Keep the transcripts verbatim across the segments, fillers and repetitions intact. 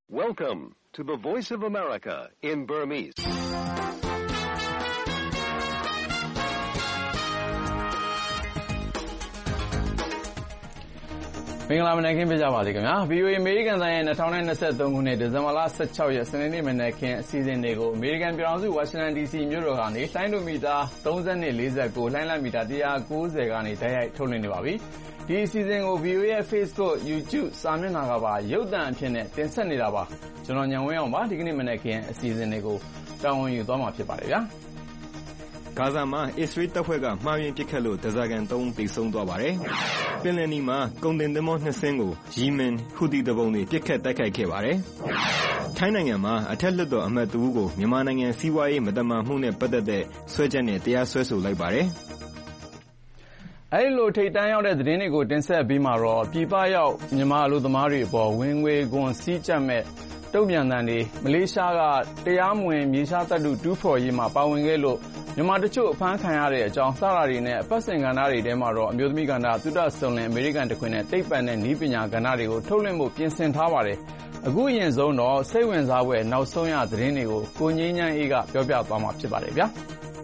Welcome to the Voice of America in Burmese. ။မင်္ဂလာမနက်ခင်းပြကြပါစေခင်ဗျာ။ ဗီအိုအေ အမေရိကန်အသံရဲ့၂၀၂၃ခုနှစ်ဒီဇင်ဘာလ၁၆ရက်စနေနေ့မနက်ခင်းအစီအစဉ်တွေကိုအမေရိကန်ပြည်ထောင်စုဝါရှင်တန်ဒီစီမြို့တော်ကနေလိုင်းဒိုမီတာ၃၂ ၄၉လှိုင်းလမီတာ၁၉၀ကနေတိုက်ရိုက်ထုတ်လွှင့်နေပါပြီ။ဒီအစီအစဉ်ကို ဗီအိုအေ ရဲ့ Facebook, YouTube စာမျက်နှာကပါရုပ်သံအဖြစ်နဲ့တင်ဆက်နေတာပါ။ကျွန်တော်ညံဝင်းအောင်ပါဒီကနေ့မနက်ခင်းအစီအစဉ်တွေကိုတာဝန်ယူသွားမှာဖြစ်ပါတယ်ဗျာ။ဂါဇာမှာအစ္စရေးတပ်ဖွဲ့ကမှားယွင်းပစ်ခတ်လို့ဓားစာခံသုံးဦးသေဆုံးသွားပါတယ်။ပင်လယ်နီမှာကုန်တင်သင်္ဘောနှစ်စင်းကိုယီမင်ဟူသီသူပုန်တွေပစ်ခတ်တိုက်ခိုက်ခဲ့ပါတယ်။ထိုင်းနိုင်ငံမှာအထက်လွှတ်တော်အမတ်တဦးကိုမြန်မာနိုင်ငံစီးပွားရေးမသမာမှုနဲ့ပတ်သက်တဲ့စွဲချက်နဲ့တရားစွဲဆိုလိုက်ပါတယ်။အဲဒီလိုထိပ်တန်းရောက်တဲ့သတင်းတွေကိုတင်ဆက်ပြီးမှတော့ပြည်ပရောက်မြန်မာအလုပ်သမားတွေအပေါ်ဝင်ငွေခွန်စည်းကြပ်မဲ့တုံ့ပြန်တဲ့တွေမလေးရှားကတရားမဝင်မြေရှားတပ်တုတူးဖော်ရေးမှာပါဝင်ခဲ့လို့မြန်မာတချို့အဖမ်းခံရတဲ့အကြောင်းစတာတွေနဲ့အပတ်စဉ်ကဏ္ဍတွေထဲမှာတော့အမျိုးသမီးကဏ္ဍသုတဆုံလင်အမေရိကန်တခွင်နဲ့တိတ်ပံတဲ့နည်းပညာကဏ္ဍတွေကိုထုတ်လွှင့်ဖို့ပြင်ဆင်ထားပါတယ်။အခုအရင်ဆုံးတော့စိတ်ဝင်စားဖွယ်နောက်ဆုံးရသတင်းတွေကိုကိုငြိမ်းချမ်းအေးကပြောပြသွားမှာဖြစ်ပါတယ်ဗျာ။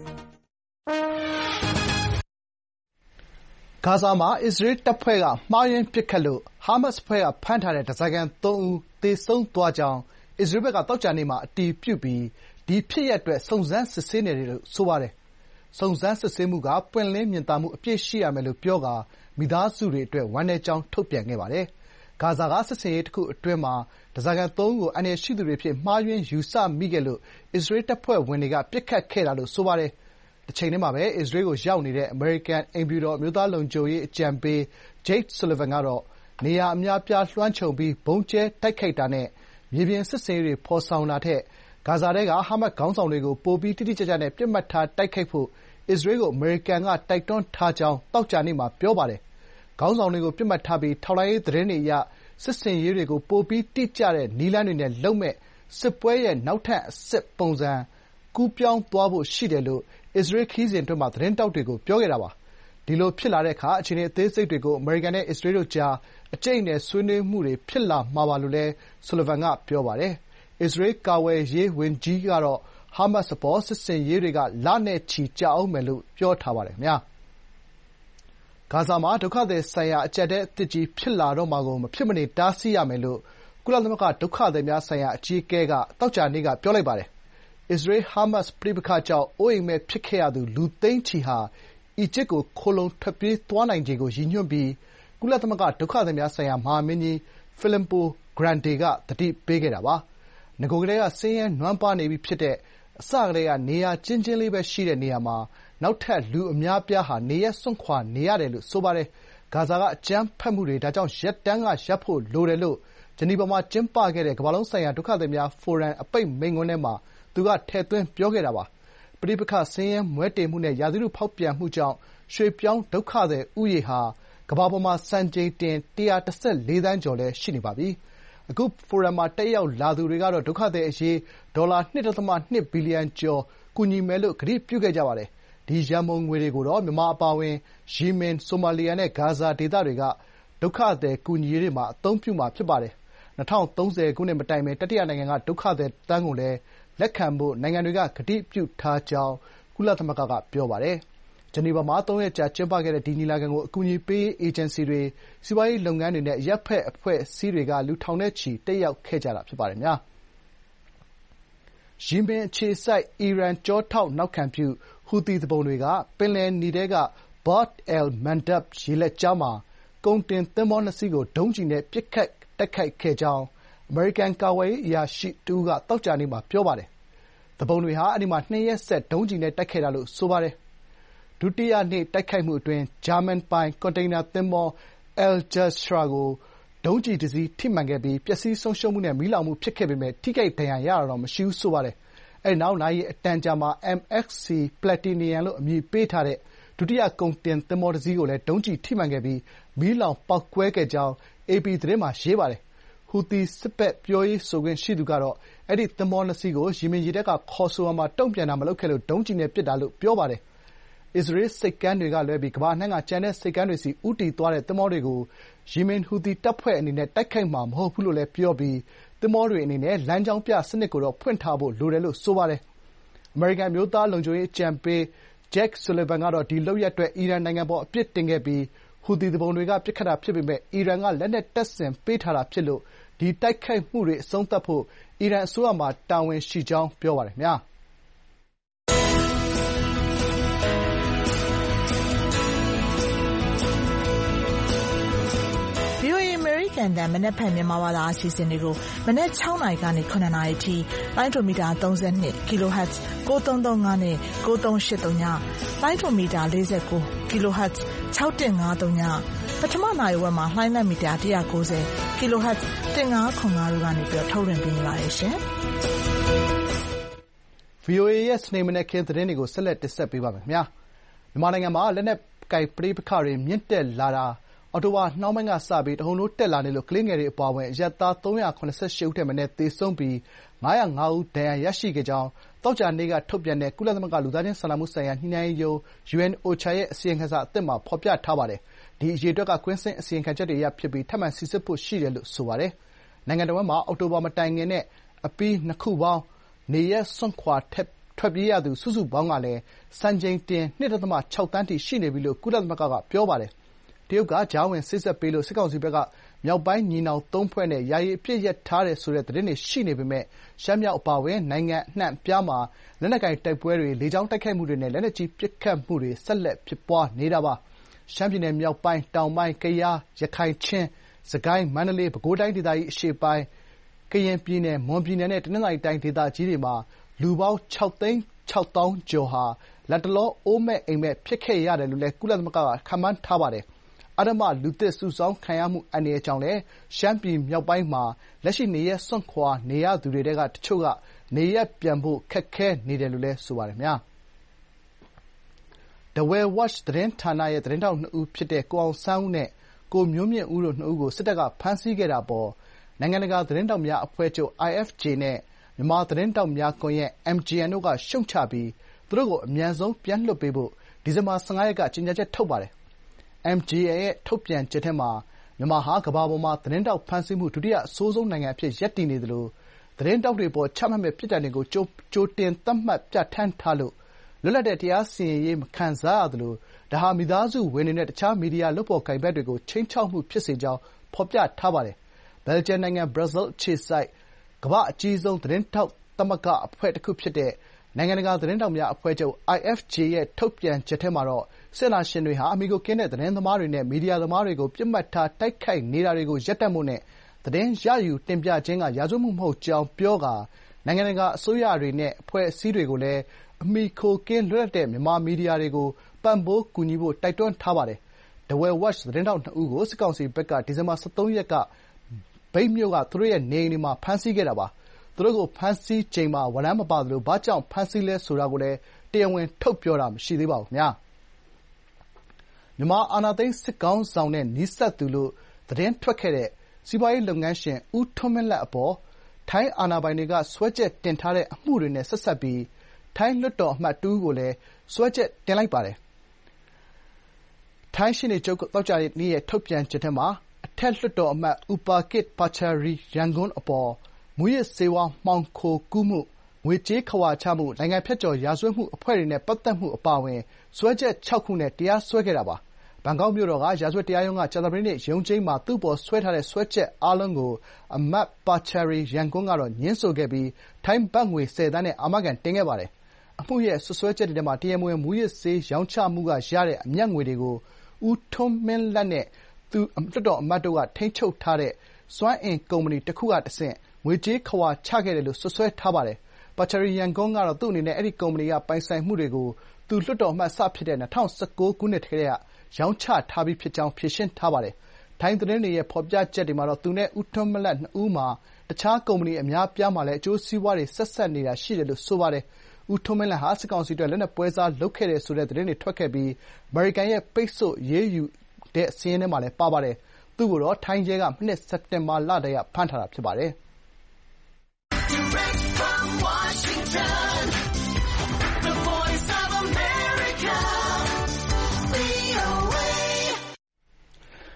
ဂါဇာမှာအစ္စရေးတပ်ဖွဲ့ကမှားယွင်းပစ်ခတ်လို့ဟာမတ်စ်အဖွဲ့ကဖမ်းထားတဲ့ဓားစာခံသုံးဦးသေဆုံးသွားကြောင်းအစ္စရေးဘက်ကသောကြာနေ့မှာအတည်ပြုပြီးဒီဖြစ်ရပ်အတွက်စုံစမ်းစစ်ဆေးနေတယ်လို့ဆိုပါတယ်။စုံစမ်းစစ်ဆေးမှုကပွင့်လင်းမြင်သာမှုအပြည့်ရှိရမယ်လို့ပြောကာမိသားစုတွေအတွက်ဝမ်းနည်းကြောင်းထုတ်ပြန်ခဲ့ပါတယ်။ဂါဇာကစစ်ဆင်ရေးတခုအတွင်းမှာဓားစာခံသုံးဦးကိုအန္တရာယ်ရှိသူတွေအဖြစ်မှားယွင်းယူဆမိခဲ့လို့အစ္စရေးတပ်ဖွဲ့ဝင်တွေကပစ်ခတ်ခဲ့တာလို့ဆိုပါတယ်။တချိန်တည်းမှာပဲအစ္စရေးကိုရောက်နေတဲ့အမေရိကန်အိမ်ဖြူတော်အမျိုးသားလုံခြုံရေးအကြံပေး Jake Sullivan ကတော့နေရာအများအပြားလွှမ်းခြုံပြီးဗုံးကြဲတိုက်ခိုက်တာနဲ့မြေပြင်စစ်ဆင်ရေးတွေဖော်ဆောင်တာထက်ဂါဇာထဲကဟာမတ်စ်ခေါင်းဆောင်တွေကိုပိုပြီးတိတိကျကျနဲ့ပစ်မှတ်ထားတိုက်ခိုက်ဖို့အစ္စရေးကိုအမေရိကန်ကတိုက်တွန်းထားကြောင်းသောကြာနေ့မှာပြောပါတယ်။ခေါင်းဆောင်တွေကိုပစ်မှတ်ထားပြီးထောက်လှမ်းရေးသတင်းတွေအရစစ်ဆင်ရေးတွေကိုပိုပြီးတိကျတဲ့နည်းလမ်းတွေနဲ့လုပ်မယ့်စစ်ပွဲရဲ့နောက်ထပ်အဆင့်ပုံစံကူးပြောင်းသွားဖို့ရှိတယ်လို့အစ္စရေးခရီးစဉ်အတွင်းမှာသတင်းထောက်တွေကိုပြောခဲ့တာပါ။ဒီလိုဖြစ်လာတဲ့အခါအခြေအနေအသေးစိတ်တွေကိုအမေရိကန်နဲ့အစ္စရေးတို့ကြားအကြိတ်အနယ်ဆွေးနွေးမှုတွေဖြစ်လာမှာပါလို့လည်း Sullivan ကပြောပါတယ်။အစ္စရေးကာကွယ်ရေးဝန်ကြီးကတော့ဟာမတ်စ်အပေါ်စစ်ဆင်ရေးတွေကလနဲ့ချီကြာဦးမယ်လို့ပြောထားပါတယ်။ဂါဇာမှာဒုက္ခသည်ဆိုင်ရာအကျပ်အတည်းအသစ်ကြီးဖြစ်လာတော့မှာကိုမဖြစ်မနေတားဆီးရမယ်လို့ကုလသမဂ္ဂဒုက္ခသည်များဆိုင်ရာအကြီးအကဲကသောကြာနေ့ကပြောလိုက်ပါတယ်။အစ္စရေး-ဟာမတ်စ်ပဋိပက္ခကြောင့်အိုးအိမ်မဲ့ဖြစ်ခဲ့ရသူလူသိန်းချီဟာအီဂျစ်ကိုခိုလှုံထွက်ပြေးသွားနိုင်ခြေကိုရည်ညွှန်းပြီးကုလသမဂ္ဂဒုက္ခသည်များဆိုင်ရာမဟာမင်းကြီး Filippo Grandi ကသတိပေးခဲ့တာပါ။နဂိုကတည်းကဆင်းရဲနွမ်းပါးနေပြီးဖြစ်တဲ့အစကတည်းကနေရာကျဉ်းကျဉ်းလေးပဲရှိတဲ့နေရာမှာနောက်ထပ်လူအများအပြားဟာနေရပ်စွန့်ခွာနေရတယ်လို့ဆိုပါတယ်။ဂါဇာကအကြမ်းဖက်မှုတွေဒါကြောင့်ရပ်တန်းကရပ်ဖို့လိုတယ်လို့ဂျနီဗာမှာကျင်းပခဲ့တဲ့ကမ္ဘာလုံးဆိုင်ရာဒုက္ခသည်များဖိုရမ်အပိတ်မိန့်ခွန်းထဲမှာသူကထည့်သွင်းပြောခဲ့တာပါ။ပဋိပက္ခဆင်းရဲမွဲတေမှုနဲ့ရာသီဥတုဖောက်ပြန်မှုကြောင့်ရွှေ့ပြောင်းဒုက္ခသည်ဦးရေဟာကမ္ဘာပေါ်မှာစံချိန်တင်၁၁၄သန်းကျော်လည်းရှိနေပါပြီ။အခုဖိုရမ်မှာတက်ရောက်လာသူတွေကတော့ဒုက္ခသည်အရေးဒေါ်လာ၂.၂ဘီလီယံကျော်ကူညီမယ်လို့ကတိပြုခဲ့ကြပါတယ်။ဒီရန်ပုံငွေတွေကိုတော့မြန်မာအပါအဝင်ယီမင်၊ဆိုမာလီယာနဲ့ဂါဇာဒေသတွေကဒုက္ခသည်ကူညီရေးတွေမှာအသုံးပြုမှာဖြစ်ပါတယ်။၂၀၃၀ခုနှစ်မတိုင်မီတတိယနိုင်ငံကဒုက္ခသည်တသန်းကိုလည်းလက်ခံဖို့နိုင်ငံတွေကကတိပြုထားကြောင်းကုလသမဂ္ဂကပြောပါတယ်။ဂျနီဗာမှာသုံးရက်ကြာကျင်းပခဲ့တဲ့ဒီညီလာခံကိုအကူအညီပေးရေးအေဂျင်စီတွေ၊စီးပွားရေးလုပ်ငန်းတွေနဲ့အရပ်ဘက်အဖွဲ့အစည်းတွေကလူထောင်နဲ့ချီတက်ရောက်ခဲ့ကြတာဖြစ်ပါတယ်။ယီမင်အခြေစိုက်အီရန်ကျောထောက်နောက်ခံပြုဟူသီသူပုန်တွေကပင်လယ်နီထဲက Bab el-Mandab ရေလက်ကြားမှာကုန်တင်သင်္ဘောနှစ်စီးကိုဒုံးကျည်နဲ့ပစ်ခတ်တိုက်ခိုက်ခဲ့ကြောင်းအမေရိကန်ကာကွယ်ရေးအရာရှိတဦးကသောကြာနေ့မှာပြောပါတယ်။သူပုန်တွေဟာအဲဒီမှာနှစ်ရက်ဆက်ဒုံးကျည်နဲ့တိုက်ခဲ့တာလို့ဆိုပါတယ်။ဒုတိယနေ့တိုက်ခိုက်မှုအတွင်းဂျာမန်ပိုင်ကွန်တိန်နာသင်္ဘော Al-Jazra ကိုဒုံးကျည်တစီးထိမှန်ခဲ့ပြီးပျက်စီးဆုံးရှုံးမှုနဲ့မီးလောင်မှုဖြစ်ခဲ့ပေမယ့်ထိခိုက်ဒဏ်ရာရတာတော့မရှိဘူးဆိုပါတယ်။အဲဒီနောက်နာရီအတန်ကြာမှာ M X C Platinum လို့အမည်ပေးထားတဲ့ဒုတိယကုန်တင်သင်္ဘောတစီးကိုလည်းဒုံးကျည်ထိမှန်ခဲ့ပြီးမီးလောင်ပေါက်ကွဲခဲ့ကြောင်းအေပီသတင်းမှာရေးပါတယ်။ဟူသီစစ်ဘက်ပြောရေးဆိုခွင့်ရှိသူကတော့အဲဒီသင်္ဘောနှစ်စီးကိုယီမင်ရေတပ်ကခေါ်ဆိုရာမှာတုံ့ပြန်တာမလုပ်ခဲ့လို့ဒုံးကျည်နဲ့ပစ်တာလို့ပြောပါတယ်။အစ္စရေးဆိပ်ကမ်းတွေကလွဲပြီးကမ္ဘာအနှံ့ကကျန်တဲ့ဆိပ်ကမ်းတွေဆီဦးတည်သွားတဲ့သင်္ဘောတွေကိုယီမင်ဟူသီတပ်ဖွဲ့အနေနဲ့တိုက်ခိုက်မှာမဟုတ်ဘူးလို့လည်းပြောပြီးသင်္ဘောတွေအနေနဲ့လမ်းကြောင်းပြစနစ်ကိုတော့ဖွင့်ထားဖို့လိုတယ်လို့ဆိုပါတယ်။အမေရိကန်အမျိုးသားလုံခြုံရေးအကြံပေး Jake Sullivan ကတော့ဒီလုပ်ရပ်အတွက်အီရန်နိုင်ငံအပေါ်အပြစ်တင်ခဲ့ပြီးဟူသီသူပုန်တွေကပစ်ခတ်တာဖြစ်ပေမယ့်အီရန်ကလက်နက်တပ်ဆင်ပေးထားတာဖြစ်လို့ဒီတိုက်ခိုက်မှုတွေအဆုံးသတ်ဖို့အီရန်အစိုးရမှာတာဝန်ရှိကြောင်းပြောပါတယ်ခင်ဗျာ။ဗွီအိုအေ အမေရိကန်အသံမနက်ဖြန်မြန်မာဘာသာအစီအစဉ်တွေကိုမနက်၆နာရီကနေ၇နာရီထိလိုင်းဒိုမီတာ၃၂ kHz ၉၃၃၅နဲ့၉၃၈၃ညလိုင်းဒိုမီတာ၄၉ kHz ၆၁၅၃ညပထမနာရီဝက်မှာလှိုင်းလက်မီတာ၁၉၀ kHz ၁၅၇၅တို့ကနေပြီးထုတ်လွှင့်ပေးနေပါတယ်ရှင်။ဗွီအိုအေရဲ့စနေမနက်ခင်းသတင်းတွေကိုဆက်လက်တင်ဆက်ပေးပါမယ်ခင်ဗျာ။မြန်မာနိုင်ငံမှာလက်နက်ကိုင်ပဋိပက္ခတွေမြင့်တက်လာတာအောက်တိုဘာနှောင်းပိုင်းကစပြီးတဟုန်ထိုးတက်လာနေလို့ကလေးငယ်တွေအပါအဝင်အရပ်သား၃၇၈ဦးထက်မနည်းသေဆုံးပြီး၅၀၅ဦးဒဏ်ရာရရှိခဲ့ကြောင်းသောကြာနေ့ကထုတ်ပြန်တဲ့ကုလသမဂ္ဂလူသားချင်းစာနာမှုဆိုင်ရာညှိနှိုင်းရေးရုံး ယူအန်အိုချာ ရဲ့အစီရင်ခံစာအသစ်မှာဖော်ပြထားပါတယ်။ဒီအရေအတွက်ကကွင်းဆင်းအစီရင်ခံချက်တွေအရဖြစ်ပြီးထပ်မံစိစစ်ဖို့ရှိတယ်လို့ဆိုပါတယ်။နိုင်ငံတဝန်းမှာအောက်တိုဘာမတိုင်ခင်နဲ့အပြီးနှစ်ခုပေါင်းနေရပ်စွန့်ခွာထွက်ပြေးရသူစုစုပေါင်းကလည်းစံချိန်တင် ၂.၆ သန်းထိရှိနေပြီလို့ကုလသမဂ္ဂကပြောပါတယ်။တရုတ်ကကြားဝင်စေ့စပ်ပေးလို့စစ်ကောင်စီဘက်ကမြောက်ပိုင်းညီနောင်သုံးဖွဲ့နဲ့ယာယီအပစ်ရပ်ထားတယ်ဆိုတဲ့သတင်းတွေရှိနေပေမယ့်ရှမ်းမြောက်အပါအဝင်နိုင်ငံအနှံ့အပြားမှာလက်နက်ကိုင်တိုက်ပွဲတွေ၊လေကြောင်းတိုက်ခိုက်မှုတွေနဲ့လက်နက်ကြီးပစ်ခတ်မှုတွေဆက်လက်ဖြစ်ပွားနေတာပါ။ရှမ်းပြည်နယ်မြောက်ပိုင်း၊တောင်ပိုင်း၊ကယား၊ရခိုင်၊ချင်း၊စစ်ကိုင်း၊မန္တလေး၊ပဲခူးတိုင်းဒေသကြီးအရှေ့ပိုင်း၊ကရင်ပြည်နယ်၊မွန်ပြည်နယ်နဲ့တနင်္သာရီတိုင်းဒေသကြီးတွေမှာလူပေါင်း၆သိန်း၆သောင်းကျော်ဟာလတ်တလောအိုးမဲ့အိမ်မဲ့ဖြစ်ခဲ့ရတယ်လို့လည်းကုလသမဂ္ဂကခန့်မှန်းထားပါတယ်။အဓမ္မလူသစ်စုဆောင်းခံရမှုအန္တရာယ်ကြောင့်လည်းရှမ်းပြည်မြောက်ပိုင်းမှာလက်ရှိနေရပ်စွန့်ခွာနေရသူတွေထဲကတချို့ကနေရပ်ပြန်ဖို့ခက်ခဲနေတယ်လို့လည်းဆိုပါတယ်ခင်ဗျာ။ Dawei Watch သတင်းဌာနရဲ့သတင်းထောက်နှစ်ဦးဖြစ်တဲ့ကိုအောင်ဆန်းဦးနဲ့ကိုမျိုးမြင့်ဦးတို့နှစ်ဦးကိုစစ်တပ်ကဖမ်းဆီးခဲ့တာအပေါ်နိုင်ငံတကာသတင်းထောက်များအဖွဲ့ချုပ် အိုင် အက်ဖ် ဂျေ နဲ့မြန်မာသတင်းထောက်များကွန်ရက် အမ် ဂျီ အန် တို့ကရှုတ်ချပြီးသူတို့ကိုအမြန်ဆုံးပြန်လွှတ်ပေးဖို့ဒီဇင်ဘာ၁၅ရက်ကကြေညာချက်ထုတ်ပါတယ်။ အမ် ဂျီ အန် ရဲ့ထုတ်ပြန်ချက်ထဲမှာမြန်မာဟာကမ္ဘာပေါ်မှာသတင်းထောက်ဖမ်းဆီးမှုဒုတိယအဆိုးဆုံးနိုင်ငံအဖြစ်ရပ်တည်နေသလိုသတင်းထောက်တွေအပေါ်ချမှတ်မယ့်ပြစ်ဒဏ်တွေကိုကြိုတင်သတ်မှတ်ပြဌာန်းထားလို့လွတ်လပ်တဲ့တရားစီရင်ရေးမခံစားရသလိုဒါဟာမိသားစုဝင်တွေနဲ့တခြားမီဒီယာလုပ်ဖော်ကိုင်ဖက်တွေကိုခြိမ်းခြောက်မှုဖြစ်စေကြောင်းဖော်ပြထားပါတယ်။ဘယ်လ်ဂျီယံနိုင်ငံဘရပ်ဆဲလ်အခြေစိုက်ကမ္ဘာ့အကြီးဆုံးသတင်းထောက်သမဂ္ဂအဖွဲ့တခုဖြစ်တဲ့နိုင်ငံတကာသတင်းထောက်များအဖွဲ့ချုပ် အိုင် အက်ဖ် ဂျေ ရဲ့ထုတ်ပြန်ချက်ထဲမှာတော့စစ်အာဏာရှင်တွေဟာအမှီအခိုကင်းတဲ့သတင်းသမားတွေနဲ့မီဒီယာသမားတွေကိုပစ်မှတ်ထားတိုက်ခိုက်နေတာတွေကိုရပ်တန့်ဖို့နဲ့သတင်းရယူတင်ပြခြင်းကရာဇဝတ်မှုမဟုတ်ကြောင်းပြောကာနိုင်ငံတကာအစိုးရတွေနဲ့အဖွဲ့အစည်းတွေကိုလည်းအမှီအခိုကင်းလွတ်လပ်တဲ့မြန်မာမီဒီယာတွေကိုပံ့ပိုးကူညီဖို့တိုက်တွန်းထားပါတယ်။ Dawei Watch သတင်းထောက်နှစ်ဦးကိုစစ်ကောင်စီဘက်ကဒီဇင်ဘာ၁၃ရက်ကမြိတ်မြို့ကသူတို့ရဲ့နေအိမ်တွေမှာဖမ်းဆီးခဲ့တာပါ။သူတို့ကိုဖမ်းဆီးချိန်မှာဝရမ်းမပါသလိုဘာကြောင့်ဖမ်းဆီးလဲဆိုတာကိုလည်းတရားဝင်ထုတ်ပြောတာမရှိသေးပါဘူးခင်ဗျာ။မြန်မာအာဏာသိမ်းစစ်ခေါင်းဆောင်နဲ့နီးစပ်သူလို့သတင်းထွက်ခဲ့တဲ့စီးပွားရေးလုပ်ငန်းရှင်ဦးထွန်းမင်းလတ်အပေါ်ထိုင်းအာဏာပိုင်တွေကစွဲချက်တင်ထားတဲ့အမှုတွေနဲ့ဆက်စပ်ပြီးထိုင်းလွှတ်တော်အမတ်တဦးကိုလည်းစွဲချက်တင်လိုက်ပါတယ်။ထိုင်းရှေ့နေချုပ်သောကြာနေ့ရဲ့ထုတ်ပြန်ချက်ထဲမှာအထက်လွှတ်တော်အမတ်ဥပါကစ်ပါချာရီရန်ဂွန်းအပေါ်မူးယစ်ဆေးဝါးမှောင်ခိုကူးမှု၊ငွေကြေးခဝါချမှု၊နိုင်ငံဖြတ်ကျော်ရာဇဝတ်မှုအဖွဲ့တွေနဲ့ပတ်သက်မှုအပါအဝင်စွဲချက်ခြောက်ခုနဲ့တရားစွဲခဲ့တာပါ။ဘန်ကောက်မြို့တော်ကရာဇဝတ်တရားရုံးကကြာသပတေးနေ့ရုံးချိန်းမှာသူ့အပေါ်စွဲထားတဲ့စွဲချက်အားလုံးကိုအမတ်ပါချာရီရန်ဂွန်းကတော့ငြင်းဆိုခဲ့ပြီးထိုင်းဘတ်ငွေဆယ်သန်းနဲ့အာမခံတင်ခဲ့ပါတယ်။အမှုရဲ့စွပ်စွဲချက်တွေထဲမှာတရားမဝင်မူးယစ်ဆေးရောင်းချမှုကရတဲ့အမြတ်ငွေတွေကိုဦးထွန်းမင်းလတ်နဲ့သူလွှတ်တော်အမတ်တို့ကထိန်းချုပ်ထားတဲ့စွမ်းအင်ကုမ္ပဏီတခုကတဆင့်ငွေကြေးခဝါချခဲ့တယ်လို့စွပ်စွဲထားပါတယ်။ပါချာရီရန်ဂွန်းကတော့သူ့အနေနဲ့အဲဒီကုမ္ပဏီကပိုင်ဆိုင်မှုတွေကိုသူလွှတ်တော်အမတ်စဖြစ်တဲ့၂၀၁၉ခုနှစ်ကတည်းကရောင်းချထားပြီးဖြစ်ကြောင်းဖြေရှင်းထားပါတယ်။ထိုင်းသတင်းတွေရဲ့ဖော်ပြချက်တွေမှာတော့သူနဲ့ဦးထွန်းမင်းလတ်နှစ်ဦးမှာတခြားကုမ္ပဏီအများအပြားမှာလည်းအကျိုးစီးပွားတွေဆက်စပ်နေတာရှိတယ်လို့ဆိုပါတယ်။ဦးထွန်းမင်းလတ်ဟာစစ်ကောင်စီအတွက်လက်နက်ပွဲစားလုပ်ခဲ့တယ်ဆိုတဲ့သတင်းတွေထွက်ခဲ့ပြီးအမေရိကန်ရဲ့ပိတ်ဆို့အရေးယူတဲ့စာရင်းထဲမှာလည်းပါပါတယ်။သူ့ကိုတော့ထိုင်းရဲကမနှစ်စက်တင်ဘာလတည်းကဖမ်းထားတာဖြစ်ပါတယ်။ Direct from Washington, the voice of America, ဗွီအိုအေ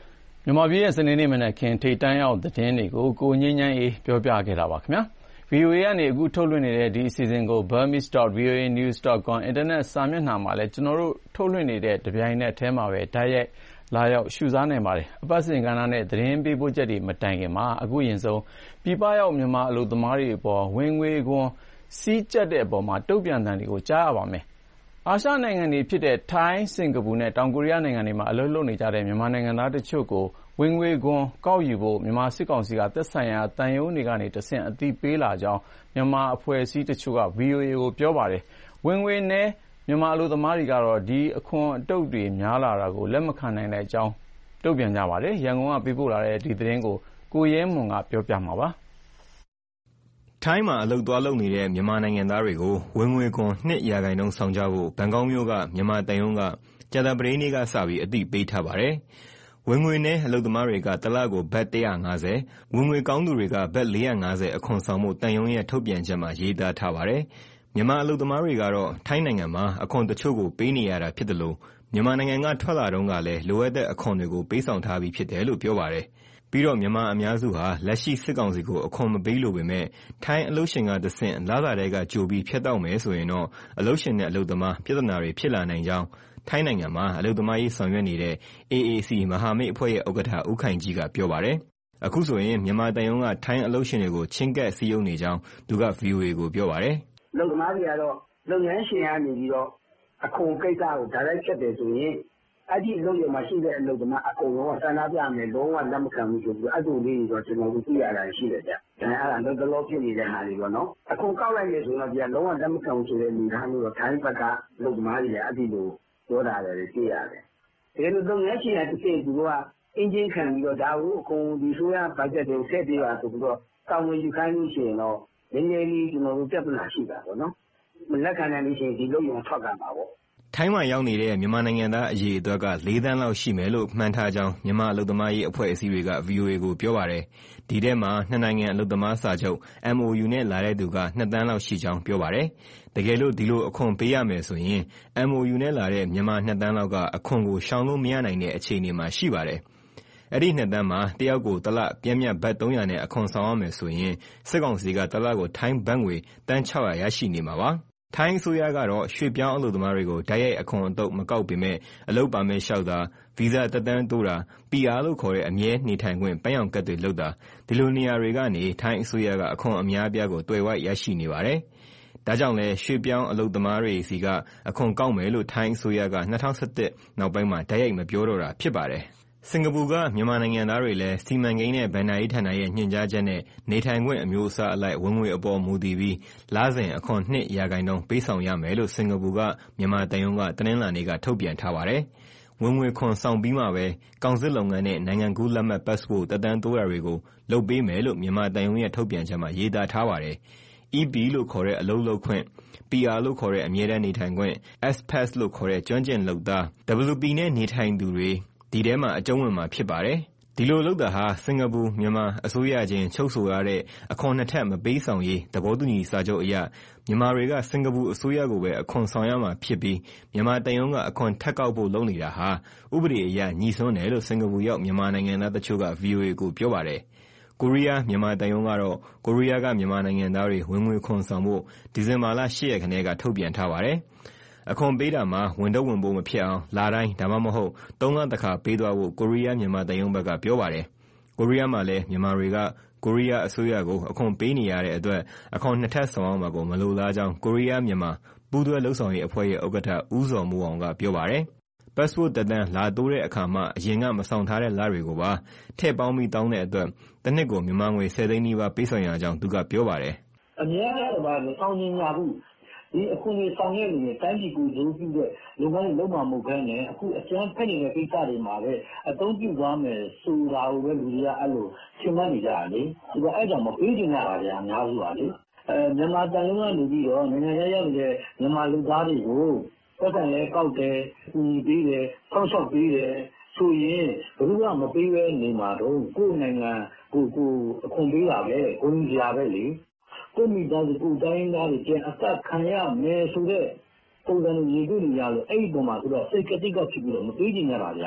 မြန်မာပြည်ရဲ့စနေနေ့မနက်ခင်းထိပ်တန်းရောက်သတင်းတွေကိုကိုငင်းငန်းအေးပြောပြခဲ့တာပါခင်ဗျာ။ ဗွီအိုအေ ကနေအခုထုတ်လွှင့်နေတဲ့ဒီအစီအစဉ်ကို burmese dot v o a news dot com အင်တာနက်စာမျက်နှာမှာလည်းကျွန်တော်တို့ထုတ်လွှင့်နေတဲ့တပြိုင်နက်တည်းမှာပဲတိုက်ရိုက်လာရောက်ရှုစားနိုင်ပါတယ်။အပတ်စဉ်ကဏ္ဍနဲ့သတင်းပေးပို့ချက်တွေမတိုင်ခင်မှာအခုရင်ဆုံးပြည်ပရောက်မြန်မာအလုပ်သမားတွေအပေါ်ဝင်ငွေခွန်စည်းကြပ်တဲ့အပေါ်မှာတုံ့ပြန်သံတွေကိုကြားရပါမယ်။အာရှနိုင်ငံတွေဖြစ်တဲ့ထိုင်း၊စင်ကာပူနဲ့တောင်ကိုရီးယားနိုင်ငံတွေမှာအလုပ်လုပ်နေကြတဲ့မြန်မာနိုင်ငံသားတချို့ကိုဝင်ငွေခွန်ကောက်ယူဖို့မြန်မာစစ်ကောင်စီကသက်ဆိုင်ရာသံရုံးတွေကနေတဆင့်အသိပေးလာကြောင်းမြန်မာအဖွဲ့အစည်းတချို့က ဗွီအိုအေကိုပြောပါတယ်။ဝင်ငွေနည်းမြန်မာအလုပ်သမားတွေကတော့ဒီအခွန်အတုပ်တွေများလာတာကိုလက်မခံနိုင်တဲ့အကြောင်းတုံ့ပြန်ကြပါတယ်။ရန်ကုန်ကပေးပို့လာတဲ့ဒီသတင်းကိုကိုရဲမွန်ကပြောပြမှာပါ။ထိုင်းမှာအလုပ်သွားလုပ်နေတဲ့မြန်မာနိုင်ငံသားတွေကိုဝင်ငွေခွန်နှစ်ရာခိုင်နှုန်းဆောင်ကြဖို့ဘန်ကောက်မြို့ကမြန်မာတန်ရုံးကကြာသပတေးနေ့ကစပြီးအသိပေးထားပါတယ်။ဝင်ငွေနဲ့အလုပ်သမားတွေကတလကိုဘတ်one hundred fiftyဝင်ငွေကောင်းသူတွေကဘတ်four hundred fiftyအခွန်ဆောင်မှုတန်ရုံးရဲ့ထုတ်ပြန်ချက်မှာရေးသားထားပါတယ်။မြန်မာအလုပ်သမားတွေကတော့ထိုင်းနိုင်ငံမှာအခွန်တချို့ကိုပေးနေရတာဖြစ်တယ်လို့မြန်မာနိုင်ငံကထွက်လာတော့ကလည်းလိုအပ်တဲ့အခွန်တွေကိုပေးဆောင်ထားပြီးဖြစ်တယ်လို့ပြောပါတယ်။ပြီးတော့မြန်မာအများစုဟာလက်ရှိစစ်ကောင်စီကိုအခွန်မပေးလို့ပေမဲ့ထိုင်းအလုပ်ရှင်ကတဆင့်လစာတွေကကြိုပြီးဖြတ်တောက်မယ်ဆိုရင်တော့အလုပ်ရှင်နဲ့အလုပ်သမားပြဿနာတွေဖြစ်လာနိုင်ကြောင်းထိုင်းနိုင်ငံမှာအလုပ်သမားရေးဆောင်ရွက်နေတဲ့ A A C မဟာမိတ်အဖွဲ့ရဲ့ဥက္ကဋ္ဌဦးခိုင်ကြီးကပြောပါတယ်။အခုဆိုရင်မြန်မာတန်ရုံးကထိုင်းအလုပ်ရှင်တွေကိုချင်းကပ်စည်းရုံးနေကြောင်းသူက ဗွီအိုအေကိုပြောပါတယ်။အလုပ်သမားတွေကတော့လုပ်ငန်းရှင်ကနေပြီးတော့အခွန်ကိစ္စကိုဒါရိုက်ချက်တယ်ဆိုရင်အဲ့ဒီအလုပ်ရုံမှာရှိတဲ့အလုပ်သမားအကုန်လုံးကဆန္ဒပြမယ်လုံးဝလက်မခံဘူးဆိုပြီးအဲ့လိုလေးတွေတော့ကျွန်တော်တို့သိရတာရှိတယ်ဗျ။ဒါအဲ့ဒါလုံးတလုံးဖြစ်နေတဲ့ဟာတွေပေါ့နော်။အခွန်ကောက်လိုက်နေဆိုတော့ဒီကလုံးဝလက်မခံဘူးဆိုတဲ့အနေအထားမျိုးတော့ထိုင်းဘက်ကအလုပ်သမားတွေကအဲ့ဒီလိုပြောတာလည်းသိရတယ်။ဒီလိုလုပ်ငန်းရှင်ကတစ်စိတ်သူကအင်ဂျင်ခံပြီးတော့ဒါကိုအကုန်ဒီဆိုရဘတ်ဂျက်တွေဆက်ပြီးပါဆိုပြီးတော့တောင်းဝင်ယူခိုင်းလို့ရှိရင်တော့နည်းနည်းလေးကျွန်တော်တို့ပြဿနာရှိတာပေါ့နော်။မလက်ခံနိုင်လို့ရှိရင်ဒီလုပ်ရုံထွက်ကြမှာပေါ့။ထိုင်းမှာရောက်နေတဲ့မြန်မာနိုင်ငံသားအရေးအတွက်က၄သန်းလောက်ရှိမယ်လို့မှန်းထားကြောင်းမြန်မာအလုပ်သမားရေးအဖွဲ့အစည်းတွေက ဗွီအိုအေကိုပြောပါတယ်။ဒီထဲမှာနှစ်နိုင်ငံအလုပ်သမားစာချုပ် M O U နဲ့လာတဲ့သူကနှစ်သန်းလောက်ရှိကြောင်းပြောပါတယ်။တကယ်လို့ဒီလိုအခွန်ပေးရမယ်ဆိုရင် M O U နဲ့လာတဲ့မြန်မာနှစ်သန်းလောက်ကအခွန်ကိုရှောင်လို့မရနိုင်တဲ့အခြေအနေမှာရှိပါတယ်။အဲ့ဒီနှစ်သန်းမှာတယောက်ကိုတလပြည့်မြတ်ဘတ်three hundredနဲ့အခွန်ဆောင်ရမယ်ဆိုရင်စစ်ကောင်စီကတလကိုထိုင်းဘတ်ငွေတန်းsix hundredရရှိနေမှာပါ။ထိုင်းအစိုးရကတော့ရွှေ့ပြောင်းအလုပ်သမားတွေကိုတိုက်ရိုက်အခွန်အတုပ်မကောက်ပေမဲ့အလုပ်ပါမစ်လျှောက်တာဗီဇသက်တမ်းတိုးတာ P R လို့ခေါ်တဲ့အမြဲနေထိုင်ခွင့်ပန်းရောင်ကတ်တွေလုပ်တာဒီလိုနေရာတွေကနေထိုင်းအစိုးရကအခွန်အများအပြားကိုတွယ်ဝိုက်ရရှိနေပါတယ်။ဒါကြောင့်လဲရွှေ့ပြောင်းအလုပ်သမားတွေစီကအခွန်ကောက်မယ်လို့ထိုင်းအစိုးရကtwo thousand seventeenနောက်ပိုင်းမှာတိုက်ရိုက်မပြောတော့တာဖြစ်ပါတယ်။စင်ကာပူကမြန်မာနိုင်ငံသားတွေလည်းစီမံကိန်းနဲ့ဘဏ္ဍာရေးဌာနရဲ့ညွှန်ကြားချက်နဲ့နေထိုင်ခွင့်အမျိုးအစားအလိုက်ဝင်ငွေအပေါ်မူတည်ပြီးလစဉ်အခွန်twoရာခိုင်နှုန်းပေးဆောင်ရမယ်လို့စင်ကာပူကမြန်မာတန်ရုံးကတနင်္လာနေ့ကထုတ်ပြန်ထားပါတယ်။ဝင်ငွေခွန်ဆောင်ပြီးမှပဲကောင်စစ်လုပ်ငန်းနဲ့နိုင်ငံကူးလက်မှတ် passport သက်တမ်းတိုးတာတွေကိုလုပ်ပေးမယ်လို့မြန်မာတန်ရုံးရဲ့ထုတ်ပြန်ချက်မှာရေးသားထားပါတယ်။ E B လို့ခေါ်တဲ့အလုပ်လုပ်ခွင့် P R လို့ခေါ်တဲ့အမြဲတမ်းနေထိုင်ခွင့် S P A S လို့ခေါ်တဲ့ကျွမ်းကျင်လုပ်သား W P နဲ့နေထိုင်သူတွေဒီထဲမှာအကျုံးဝင်မှာဖြစ်ပါတယ်။ဒီလိုလုပ်တာဟာစင်ကာပူမြန်မာအစိုးရချင်းချုပ်ဆိုရတဲ့အခွန်နှစ်ထပ်မပေးဆောင်ရေးသဘောတူညီစာချုပ်အရမြန်မာတွေကစင်ကာပူအစိုးရကိုပဲအခွန်ဆောင်ရမှာဖြစ်ပြီးမြန်မာတန်ရုံးကအခွန်ထပ်ကောက်ဖို့လုပ်နေတာဟာဥပဒေအရညှိစွန်းတယ်လို့စင်ကာပူရောက်မြန်မာနိုင်ငံသားတချို့က ဗွီအိုအေကိုပြောပါတယ်။ကိုရီးယားမြန်မာတန်ရုံးကတော့ကိုရီးယားကမြန်မာနိုင်ငံသားတွေဝင်ငွေခွန်ဆောင်ဖို့ဒီဇင်ဘာလeightရက်ကတည်းကထုတ်ပြန်ထားပါတယ်။အခွန်ပေးတာမှာဝန်တော့ဝန်ပိုးမဖြစ်အောင်လတိုင်းဒါမှမဟုတ်သုံးလတစ်ခါပေးသွားဖို့ကိုရီးယားမြန်မာတန်ရုံးဘက်ကပြောပါတယ်။ကိုရီးယားမှာလည်းမြန်မာတွေကကိုရီးယားအစိုးရကိုအခွန်ပေးနေရတဲ့အတွက်အခွန်နှစ်ထပ်ဆောင်အောင်မှာကိုမလိုလားကြောင်းကိုရီးယားမြန်မာပူးတွဲလှုပ်ဆောင်ရေးအဖွဲ့ရဲ့ဥက္ကဋ္ဌဦးဇော်မိုးအောင်ကပြောပါတယ်။ passport သက်တမ်းလာတိုးတဲ့အခါမှာအရင်ကမဆောင်ထားတဲ့လတွေကိုပါထည့်ပေါင်းပြီးတောင်းတဲ့အတွက်တစ်နှစ်ကိုမြန်မာငွေtenသိန်းနီးပါးပေးဆောင်ရကြောင်းသူကပြောပါတယ်။အများအားပါလို့စောင်းနေညာဘူးဒီအခုနေဆောင်ရနေတယ်တိုင်းပြည်ကိုဇိုးပြုတဲ့လုပ်ငန်းလုံးမှာမဟုတ်ဘဲနဲ့အခုအကျန်းဖက်နေတဲ့ကိစ္စတွေမှာပဲအသုံးပြုသွားမယ်ဆိုတာကိုပဲလူတွေကအဲ့လိုရှင်းမှနေကြတာလေဒီကအဲ့ကြောင့်မပေးချင်ကြတာဗျာအများစုပါလေအဲမြန်မာတန်ရုံးကနေပြီးတော့နိုင်ငံရရောက်တဲ့မြန်မာလူသားတွေကိုပတ်စံလဲကောက်တယ်ကူညီပေးတယ်ဆောက်ရှောက်ပေးတယ်ဆိုရင်ဘယ်သူမှမပေးဘဲနေမှာတော့ကိုယ်နိုင်ငံကိုကိုအခွန်ပေးတာပဲကိုလူကြီးရပဲလေကိုမိသားစုကိုတိုင်းသားတွေပြန်အသက်ခံရမယ်ဆိုတဲ့ပုံစံမျိုးရည်တွေ့နေရလို့အဲ့ဒီပုံမှာဆိုတော့စိတ်ကတိကဖြစ်ပြီးတော့မပေးချင်ကြတာဗျာ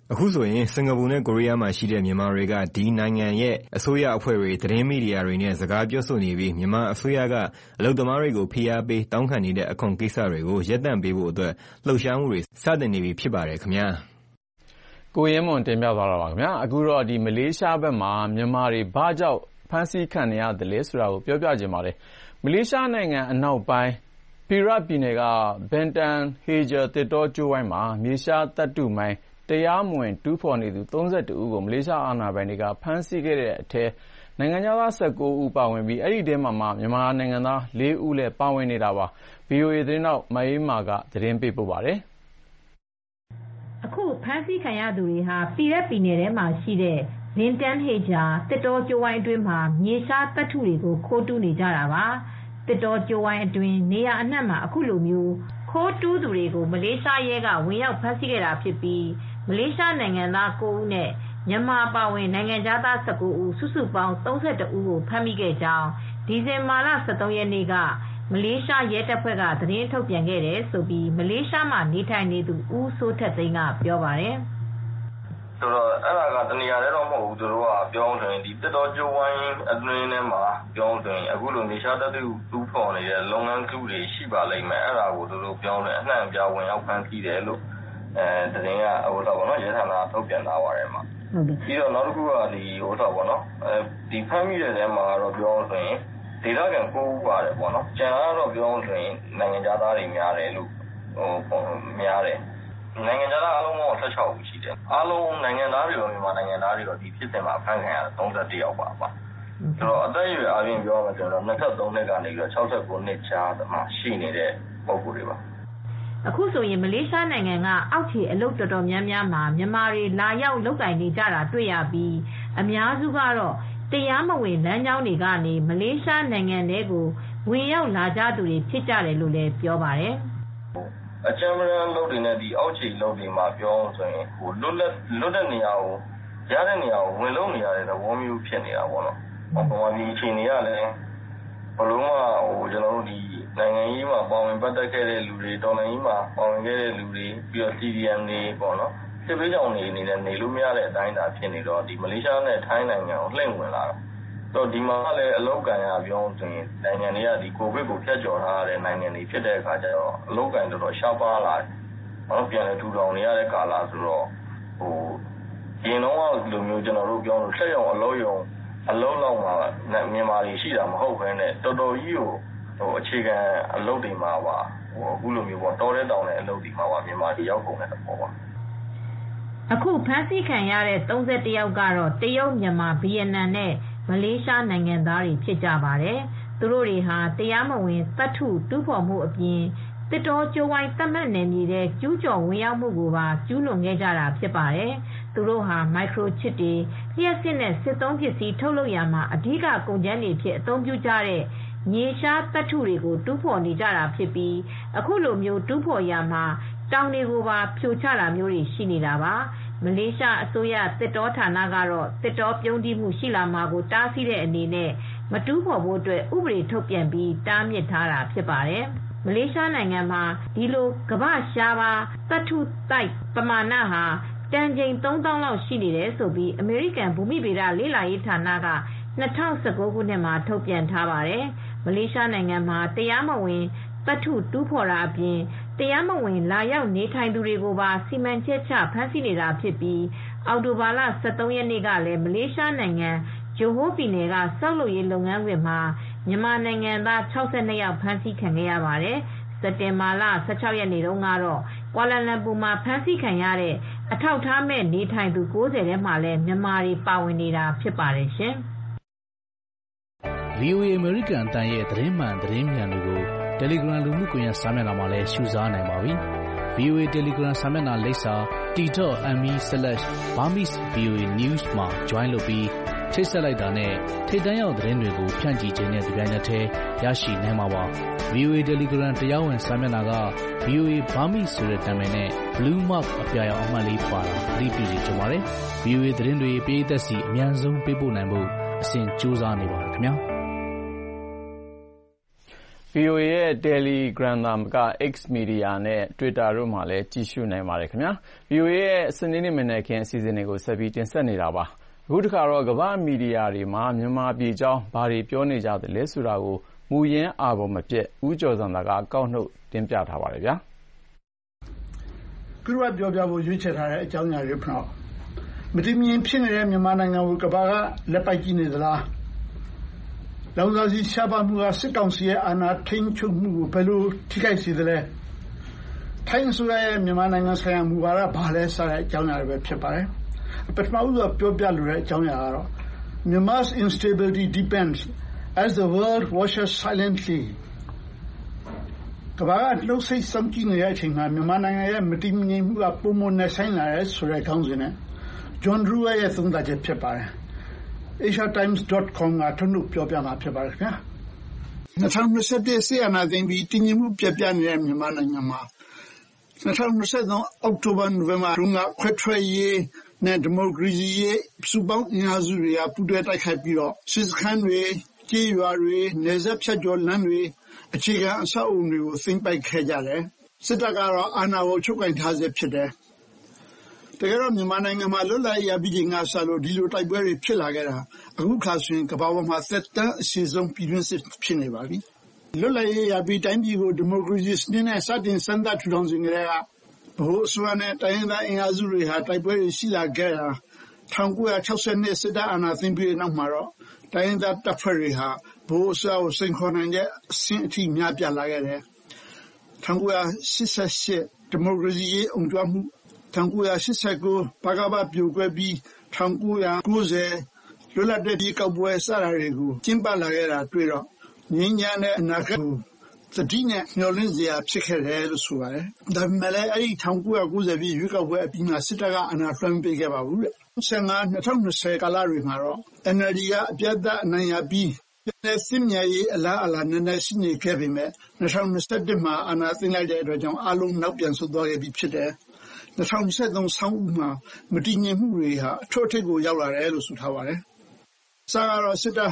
အခုဆိုရင်စင်ကာပူနဲ့ကိုရီးယားမှာရှိတဲ့မြန်မာတွေကဒီနိုင်ငံရဲ့အစိုးရအဖွဲ့တွေသတင်းမီဒီယာတွေနဲ့စကားပြောဆိုနေပြီးမြန်မာအစိုးရကအလုပ်သမားတွေကိုဖိအားပေးတောင်းခံနေတဲ့အခွန်ကိစ္စတွေကိုရပ်တန့်ပေးဖို့အတွက်လှုပ်ရှားမှုတွေစတင်နေပြီဖြစ်ပါတယ်ခင်ဗျာကိုရဲမွန်တင်ပြသွားတာပါခင်ဗျာအခုတော့ဒီမလေးရှားဘက်မှာမြန်မာတွေဘာကြောင့်ဖမ်းဆီးခံနေရတယ်လဲဆိုတာကိုပြောပြချင်ပါတယ်မလေးရှားနိုင်ငံအနောက်ပိုင်းပီရတ်ပြည်နယ်ကဘန်တန်ဟေဂျာတစ်တော်ကျိုးဝိုင်းမှာမြေရှားသတ္တုမိုင်းတရားမဝင်တူးဖော်နေသူသုံးဆယ့်တစ်ဦးကိုမလေးရှားအာဏာပိုင်တွေကဖမ်းဆီးခဲ့တဲ့အထက်နိုင်ငံခြားသားဆယ့်ကိုးဦးပါဝင်ပြီးအဲ့ဒီထဲမှာမြန်မာနိုင်ငံသားလေးဦးလည်းပါဝင်နေတာပါ ဗွီအိုအေ သတင်းတောက်မအေးမာကသတင်းပေးပို့ပါတယ်အခုဖမ်းဆီးခံရသူတွေဟာပီရက်ပြည်နယ်ထဲမှာရှိတဲ့ဗင်တန်ဟေဂျာတစ်တော်ကျိုးဝိုင်းအတွင်းမှာမြေရှားသတ္တုတွေကိုခိုးတူးနေကြတာပါတစ်တော်ကျိုးဝိုင်းအတွင်းနေရာအနှံ့မှာအခုလိုမျိုးခိုးတူးသူတွေကိုမလေးရှားရဲကဝင်ရောက်ဖမ်းဆီးခဲ့တာဖြစ်ပြီးမလေးရှားနိုင်ငံသားကိုးဦးနဲ့မြန်မာပါဝင်နိုင်ငံသားဆယ့်ကိုးဦးစုစုပေါင်းသုံးဆယ့်တစ်ဦးကိုဖမ်းမိခဲ့ကြောင်းဒီဇင်ဘာလဆယ့်သုံးရက်နေ့ကမလေးရှားရဲတပ်ဖွဲ့ကသတင်းထုတ်ပြန်ခဲ့တယ်ဆိုပြီးမလေးရှားမှာနေထိုင်နေသူဦးစိုးထက်သိန်းကပြောပါတယ်ဆိုတော့အဲ့ဒါကတနေရာတည်းတော့မဟုတ်ဘူးသူတို့ကပြောင်းဆိုရင်ဒီတစ်တော်ကျိုးဝိုင်းအတွင်းထဲမှာပြောင်းဆိုရင်အခုလိုနေရှားတတ်သူတူးဖော်နေတဲ့လုပ်ငန်းစုတွေရှိပါလိမ့်မယ်အဲ့ဒါကိုသူတို့ပြောင်းတယ်အနှံ့အပြားဝင်ရောက်ဖမ်းဆီးတယ်လို့အဲတရင်ကဟိုတော့ဗောနော်ရဲဌာနထုတ်ပြန်လာပါတယ်မှာဟုတ်တယ်ပြီးတော့နောက်တစ်ခုကဒီဟိုတော့ဗောနော်အဲဒီဖမ်းမိတဲ့ထဲမှာတော့ပြောင်းဆိုရင်ဒေသခံကိုးဦးပါတယ်ဗောနော်ကျန်တော့ပြောင်းဆိုရင်နိုင်ငံသားတွေများတယ်လို့ဟိုများတယ်နိုင်ငံသားအားလုံးကဆယ့်ခြောက်ဦးရှိတယ်အားလုံးနိုင်ငံသားတွေရောမြန်မာနိုင်ငံသားတွေရောဒီဖြစ်စဉ်မှာဖမ်းခံရတာသုံးဆယ့်တစ်ယောက်ပါပါဆိုတော့အသက်အရွယ်အပြင်ပြောမှဆိုတော့နှစ်သုံးနှစ်ကနေပြီးတော့၆၉နှစ်ကြားမှာရှိနေတဲ့ပုံစံတွေပါအခုဆိုရင်မလေးရှားနိုင်ငံကအောက်ခြေအလုပ်တော်တော်များများမှာမြန်မာတွေလာရောက်လုပ်ကိုင်နေကြတာတွေ့ရပြီးအများစုကတော့တရားမဝင်လမ်းကြောင်းတွေကနေမလေးရှားနိုင်ငံထဲကိုဝင်ရောက်လာကြသူတွေဖြစ်ကြတယ်လို့လည်းပြောပါတယ်အချမ်းမရန်လုပ်တွေနဲ့ဒီအောက်ခြေလုပ်တွေမှာပြောဆိုရင်ဟိုလွတ်လက်လွတ်တဲ့နေရာကိုရတဲ့နေရာကိုဝင်လို့နေရတဲ့သဘောမျိုးဖြစ်နေတာပေါ့နော်။ဟိုဒီအချိန်တွေကလည်းဘလုံးကဟိုကျွန်တော်တို့ဒီနိုင်ငံရေးမှာပေါဝင်ပတ်သက်ခဲ့တဲ့လူတွေတော်လိုင်းကြီးမှာပေါဝင်ခဲ့တဲ့လူတွေပြီးတော့ စီ ဒီ အမ် တွေပေါ့နော်။စစ်ပေးကြောင်နေနေနဲ့နေလို့မရတဲ့အတိုင်းတာဖြစ်နေတော့ဒီမလေးရှားနဲ့ထိုင်းနိုင်ငံကိုလှည့်ဝင်လာတာ။တော့ဒီမှာလည်းအလောက်ကန်ရပြောင်းဆိုရင်နိုင်ငံတွေကဒီကိုဗစ်ကိုဖျက်ကျော်ထားတဲ့နိုင်ငံတွေဖြစ်တဲ့အခါကျတော့အလောက်ကန်တော်တော်ရှားပါလာတယ်။ဘာလို့ပြန်လဲထူထောင်နေရတဲ့ကာလဆိုတော့ဟိုရင်တော့လိုမျိုးကျွန်တော်တို့ပြောလို့ဆက်ရုံအလောက်ရုံအလောက်လောက်မှာမြန်မာတွေရှိတာမဟုတ်ဘဲနဲ့တော်တော်ကြီးကိုဟိုအခြေခံအလုပ်တွေမှာပါဟိုအခုလိုမျိုးပေါ့တော်တဲ့တောင်တဲ့အလုပ်တွေမှာပါမြန်မာတွေရောက်ကုန်တဲ့သဘောပါအခုဖမ်းဆီးခံရတဲ့သုံးဆယ့်တစ်ယောက်ကတော့တရုတ်မြန်မာဗီယက်နမ်နဲ့မလေးရှားနိုင်ငံသားတွေဖြစ်ကြပါတယ်သူတို့တွေဟာတရားမဝင်သတ္တုတူးဖော်မှုအပြင်တစ်တော်ကျိုးဝိုင်းသတ်မှတ်နယ်မြေတဲ့ကျူးကျော်ဝင်ရောက်မှုကိုပါကျူးလွန်ခဲ့ကြတာဖြစ်ပါတယ်သူတို့ဟာမိုက်ခရိုချစ်တွေလျှက်စစ်နဲ့စစ်သုံးပစ္စည်းထုတ်လုပ်ရမှာအဓိကကုန်ကျန်းတွေဖြစ်အသုံးပြုကြတဲ့မြေရှားသတ္တုတွေကိုတူးဖော်နေကြတာဖြစ်ပြီးအခုလိုမျိုးတူးဖော်ရမှာတောင်တွေကိုပါဖြိုချတာမျိုးတွေရှိနေတာပါမလေးရှားအစိုးရတစ်တော်ဌာနကတော့တစ်တော်ပြုံးတိမှုရှိလာမှာကိုတားဆီးတဲ့အနေနဲ့မတူးဖော်ဖို့အတွက်ဥပဒေထုတ်ပြန်ပြီးတားမြစ်ထားတာဖြစ်ပါတယ်မလေးရှားနိုင်ငံမှာဒီလိုကမ္ဘာရှားပါသတ္တုတိုက်ပမာဏဟာတန်ချိန်သုံးသောင်းလောက်ရှိနေတယ်ဆိုပြီးအမေရိကန်ဘူမိဗေဒလေ့လာရေးဌာနက၂၀၁၉ခုနှစ်မှာထုတ်ပြန်ထားပါတယ်မလေးရှားနိုင်ငံမှာတရားမဝင်သတ္တုတူးဖော်တာအပြင်တရားမဝင်လာရောက်နေထိုင်သူတွေကိုပါစီမံချက်ချဖမ်းဆီးနေတာဖြစ်ပြီးအောက်တိုဘာလဆယ့်သုံးရက်နေ့ကလည်းမလေးရှားနိုင်ငံဂျိုဟိုးပြည်နယ်ကဆောက်လုပ်ရေးလုပ်ငန်းခွင်မှာမြန်မာနိုင်ငံသား၆၂ယောက်ဖမ်းဆီးခံခဲ့ရပါတယ်စက်တင်ဘာလ၁၆ရက်နေ့တုန်းကတော့ကွာလာလမ်ပူမှာဖမ်းဆီးခံရတဲ့အထောက်ထားမဲ့နေထိုင်သူ၉၀ထဲမှာလည်းမြန်မာတွေပါဝင်နေတာဖြစ်ပါတယ်ရှင်။ဗွီအိုအေ American အတန်ရဲ့သတင်းမှန်သတင်းမြန်တွေကို Telegram လူမှုကွန်ရက်စာမျက်နှာမှာလည်းရှုစားနိုင်ပါပြီ။ ဗွီအိုအေ Telegram စာမျက်နှာလိပ်စာ t dot m e slash burmese voa news မှာ join လုပ်ပြီးချိတ်ဆက်လိုက်တာနဲ့ထိပ်တန်းရောက်သတင်းတွေကိုဖြန့်ကျက်ခြင်းနဲ့ဒီပိုင်းနဲ့တည်းရရှိနိုင်မှာပါ။ ဗွီအိုအေ Telegram တရားဝင်စာမျက်နှာက ဗွီအိုအေ Burmese ဆိုတဲ့နာမည်နဲ့ Blue Mark အပြာရောင်အမှတ်လေးပါတာသတိပြုစီကြပါရစေ။ ဗွီအိုအေသတင်းတွေပြည်သက်စီအများဆုံးပေးပို့နိုင်ဖို့အစဉ်ကြိုးစားနေပါတယ်ခင်ဗျာ။ V O A ရဲ့ Telegram သာမက X Media နဲ့ Twitter တို့မှာလည်းကြည့်ရှုနိုင်ပါတယ်ခင်ဗျာ V O A ရဲ့စနေနေ့မနက်ခင်းအစီအစဉ်တွေကိုဆက်ပြီးတင်ဆက်နေတာပါအခုတစ်ခါတော့ကမ္ဘာမီဒီယာတွေမှာမြန်မာပြည်ကြောင်းဘာတွေပြောနေကြသလဲဆိုတာကိုမူရင်းအာဘော်မပြတ်ဦးကျော်စံသာကအကောက်နှုတ်တင်ပြထားပါတယ်ဗျာခုတော့ပြောပြဖို့ရွေးချယ်ထားတဲ့အကြောင်းအရာတွေဖျောက်မတိမြင်ဖြစ်နေတဲ့မြန်မာနိုင်ငံကိုကမ္ဘာကလက်ပိုက်ကြည့်နေသလားလောင်စာဆီရှားပါမှုကစစ်ကောင်စီရဲ့အာဏာထိန်းချုပ်မှုကိုဘယ်လိုထိခိုက်စေသလဲထိုင်းဆိုရဲ့မြန်မာနိုင်ငံဆိုင်ရာမူဝါဒဘာလဲဆိုတဲ့အကြောင်းအရာတွေပဲဖြစ်ပါတယ်ပထမဦးဆုံးပြောပြလိုတဲ့အကြောင်းအရာကတော့ Myanmar's instability depends as the world watches silently ကမ္ဘာကနှုတ်ဆက်ဆောင်ကြည့်နေတဲ့အချိန်မှာမြန်မာနိုင်ငံရဲ့မတည်ငြိမ်မှုကပုံမနဲ့ဆိုင်လာတဲ့ဆိုတဲ့ခေါင်းစဉ်နဲ့ John Ruwer ရဲ့သုံးသပ်ချက်ဖြစ်ပါတယ်asia times dot com ကထုတ်လွှင့်ပြောပြမှာဖြစ်ပါတယ်ခင်ဗျာ၂၀၂၁ဆီယနာသိန်းပြီးတည်ငြိမ်မှုပြပြနေတဲ့မြန်မာနိုင်ငံမှာ၂၀၂၃အောက်တိုဘာနိုဝင်ဘာတုန်းကခွဲထွက်ရေးနဲ့ဒီမိုကရေစီရေးစုပေါင်းအင်အားစုတွေကပူးတွဲတိုက်ခိုက်ပြီးတော့စစ်စခန်းတွေကြေးရွာတွေနယ်စပ်ဖြတ်ကျော်လမ်းတွေအခြေခံအဆောက်အအုံတွေကိုသိမ်းပိုက်ခဲ့ကြတယ်စစ်တပ်ကတော့အာဏာကိုချုပ်ကိုင်ထားဆဲဖြစ်တယ်တကယ်တော့မြန်မာနိုင်ငံမှာလွတ်လပ်ရေးရပြီးချိန်ကစလို့ဒီလိုတိုက်ပွဲတွေဖြစ်လာခဲ့တာအခုခါဆိုရင်ကမ္ဘာပေါ်မှာသက်တမ်းအရှိဆုံးပြည်တွင်းစစ်ဖြစ်နေပါပြီလွတ်လပ်ရေးရပြီးတိုင်းပြည်ကိုဒီမိုကရေစီစနစ်နဲ့စတင်စံသတ်ထူထောင်စဉ်ကတည်းကဘိုးအစိုးရနဲ့တိုင်းရင်းသားအင်အားစုတွေဟာတိုက်ပွဲတွေရှိလာခဲ့တာ၁၉၆၂စစ်တပ်အာဏာသိမ်းပြီးနောက်မှာတော့တိုင်းရင်းသားတပ်ဖွဲ့တွေဟာဘိုးအစိုးရကိုစိန်ခေါ်နိုင်တဲ့အဆင့်အထိများပြားလာခဲ့တယ်၁၉၈၈ဒီမိုကရေစီရေးအုံကြွမှု၁၉၈၉ဘဂဘပြိုကွဲပြီး၁၉၉၀လွတ်လပ်တဲ့ဒီကောက်ပွဲစတာတွေကိုကျင်းပလာခဲ့တာတွေ့တော့ငြိမ်းချမ်းတဲ့အနာဂတ်ကိုသတိနဲ့မျှော်လင့်စရာဖြစ်ခဲ့တယ်လို့ဆိုပါတယ်။ဒါပေမဲ့လည်းအဲ့ဒီ၁၉၉၀ပြည့်ရွေးကောက်ပွဲအပြီးမှာစစ်တပ်ကအနာလွှမ်းပေးခဲ့ပါဘူးတဲ့။၁၅ ၂၀၂၀ကာလတွေမှာတော့ N L D ကအပြတ်သက်အနိုင်ရပြီးပြည်စစ်မြေရေးအလားအလာနည်းနည်းရှိနေခဲ့ပေမဲ့၂၀၂၁မှာအာဏာသိမ်းလိုက်တဲ့အတွက်ကြောင့်အလုံးနောက်ပြန်ဆုတ်သွားခဲ့ပြီးဖြစ်တယ်။၂၀၂၃ဆောင်းဦးမှာမတည်ငြိမ်မှုတွေဟာအထွတ်အထိပ်ကိုရောက်လာတယ်လို့ဆိုထားပါတယ်။စကတော့စစ်တပ်ဟာ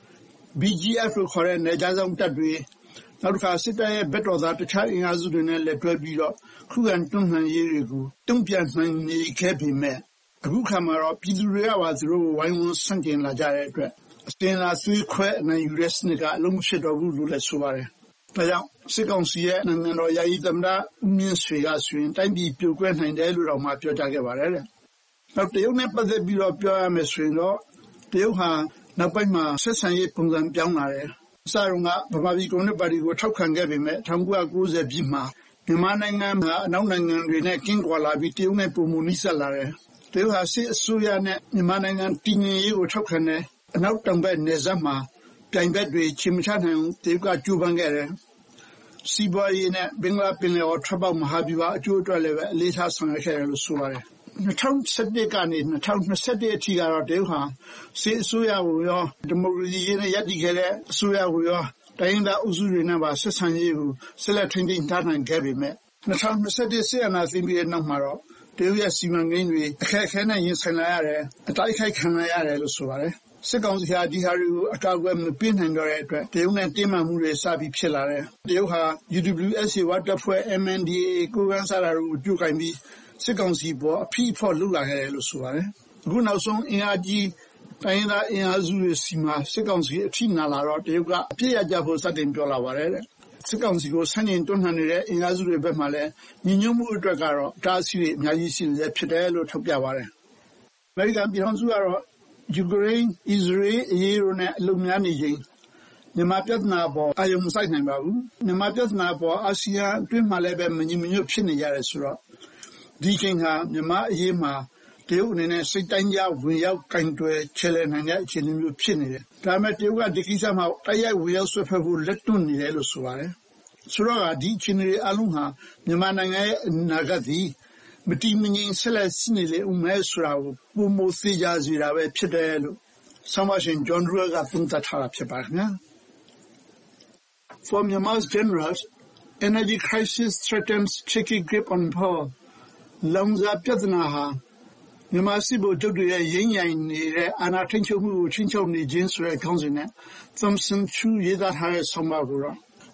B G F လို့ခေါ်တဲ့နယ်ခြားစောင့်တပ်တွေနောက်တစ်ခါစစ်တပ်ရဲ့ဘက်တော်သားတခြားအင်အားစုတွေနဲ့လက်တွဲပြီးတော့ခုခံတွန်းလှန်ရေးတွေကိုတုံ့ပြန်နိုင်နေခဲ့ပေမဲ့အခုခါမှာတော့ပြည်သူတွေကပါသူတို့ကိုဝိုင်းဝန်းဆန့်ကျင်လာကြတဲ့အတွက်အစင်လာဆွေးခွဲအနိုင်ယူတဲ့စနစ်ကအလုံးမရှိတော့ဘူးလို့လည်းဆိုပါတယ်။ဒါကြောင့်စစ်ကောင်စီရဲ့နိုင်ငံတော်ယာယီသမ္မတဦးမြင့်ဆွေကဆိုရင်တိုင်းပြည်ပြိုကွဲနိုင်တယ်လို့တော့မှပြောကြားခဲ့ပါတယ်တဲ့။နောက်တရုတ်နဲ့ပတ်သက်ပြီးတော့ပြောရမယ်ဆိုရင်တော့တရုတ်ဟာနောက်ပိုင်းမှာဆက်ဆံရေးပုံစံပြောင်းလာတယ်။စရုံကဗမာပြည်ကွန်မြူနစ်ပါတီကိုထောက်ခံခဲ့ပေမဲ့၁၉၉၀ပြည့်မှာမြန်မာနိုင်ငံမှာအနောက်နိုင်ငံတွေနဲ့ကင်းကွာလာပြီးတရုတ်နဲ့ပုံမနီးစပ်လာတယ်။တရုတ်ဟာစစ်အစိုးရနဲ့မြန်မာနိုင်ငံတည်ငြိမ်ရေးကိုထောက်ခံတယ်။အနောက်တောင်ဘက်နယ်စပ်မှာပြိုင်ဘက်တွေချင်းမချနိုင်တရုတ်ကကြိုးပမ်းခဲ့တယ်။စီးပွားရေးနဲ့ဘင်္ဂလားပင်လယ်အော်ထွက်ပေါက်မဟာဗျူဟာအကျိုးအတွက်လည်းပဲအလေးထားဆောင်ရွက်ခဲ့တယ်လို့ဆိုပါတယ်။၂၀၁၁ကနေ၂၀၂၁အထိကတော့တရုတ်ဟာစစ်အစိုးရကိုရောဒီမိုကရေစီရေးနဲ့ရပ်တည်ခဲ့တဲ့အစိုးရကိုရောတိုင်းရင်းသားအုပ်စုတွေနဲ့ပါဆက်ဆံရေးကိုဆက်လက်ထိန်းသိမ်းထားနိုင်ခဲ့ပေမဲ့၂၀၂၁စစ်အာဏာသိမ်းပြီးတဲ့နောက်မှာတော့တရုတ်ရဲ့စီမံကိန်းတွေအခက်အခဲနဲ့ရင်ဆိုင်လာရတယ်အတိုက်ခိုက်ခံရရတယ်လို့ဆိုပါတယ်စစ်ကောင်စီဟာဒီဟာတွေကိုအကောက်အကွယ်မပြင်းနိုင်တော့တဲ့အတွက်တရုတ်နဲ့တင်းမာမှုတွေစပြီးဖြစ်လာတယ်တရုတ်ဟာ U W S A ဝတ်တပ်ဖွဲ့ M N D A ကိုယ်ကန်းစားတာတွေကိုပြုတ်ကင်ပြီးစစ်ကောင်စီပေါ်အဖိအဖော်လုပ်လာခဲ့တယ်လို့ဆိုပါတယ်အခုနောက်ဆုံးအင်အားကြီးတိုင်းရင်းသားအင်အားစုတွေစီမှာစစ်ကောင်စီအထိနာလာတော့တရုတ်ကအပြစ်ရကြဖို့စတင်ပြောလာပါတယ်တဲ့စစ်ကောင်စီကိုဆန့်ကျင်တွန်းလှန်နေတဲ့အင်အားစုတွေဘက်မှလည်းညီညွတ်မှုအတွက်ကတော့တားဆီးတွေအများကြီးရှိနေဖြစ်တယ်လို့ထုတ်ပြပါတယ်အမေရိကန်ပြည်ထောင်စုကတော့ယူကရိန်း၊အစ္စရေးအရေးတို့နဲ့အလုံများနေချိန်မြန်မာပြဿနာပေါ်အာရုံမစိုက်နိုင်ပါဘူးမြန်မာပြဿနာပေါ်အာဆီယံအတွင်းမှာလည်းပဲမညီမညွတ်ဖြစ်နေကြတယ်ဆိုတော့ဒီချိန်ဟာမြန်မာအရေးမှာတရုတ်အနေနဲ့စိတ်တိုင်းကြဝင်ရောက်ကင်တွယ်ချဲလဲနိုင်တဲ့အခြေအနေမျိုးဖြစ်နေတယ်။ဒါပေမဲ့တရုတ်ကဒီကိစ္စမှာတိုက်ရိုက်ဝင်ရောက်ဆွဲဖက်ဖို့လက်တွန့်နေတယ်လို့ဆိုပါတယ်။ဆိုတော့ဒီအခြေအနေအလုံးဟာမြန်မာနိုင်ငံရဲ့အနာဂတ်သည်မတည်မငြိမ်ဆက်လက်ရှိနေလေဦးမယ်ဆိုတာကိုပုံမသိကြစီတာပဲဖြစ်တယ်လို့ဆောင်းပါရှင်ဂျွန်ရူကသုံးသပ်ထားတာဖြစ်ပါခင်ဗျာ။ For Myanmar's generals, energy crisis threatens tricky grip on power. လောင်စာပြဿနာဟာမြန်မာစစ်ဗိုလ်ချုပ်တွေရဲ့ရင်းရိုင်နေတဲ့အာဏာထိန်းချုပ်မှုကိုချင်းချုပ်နေခြင်းဆိုတဲ့ခေါင်းစဉ်နဲ့ Thompson Chu ရေးသားထားတဲ့ဆောင်းပါးကိုတော့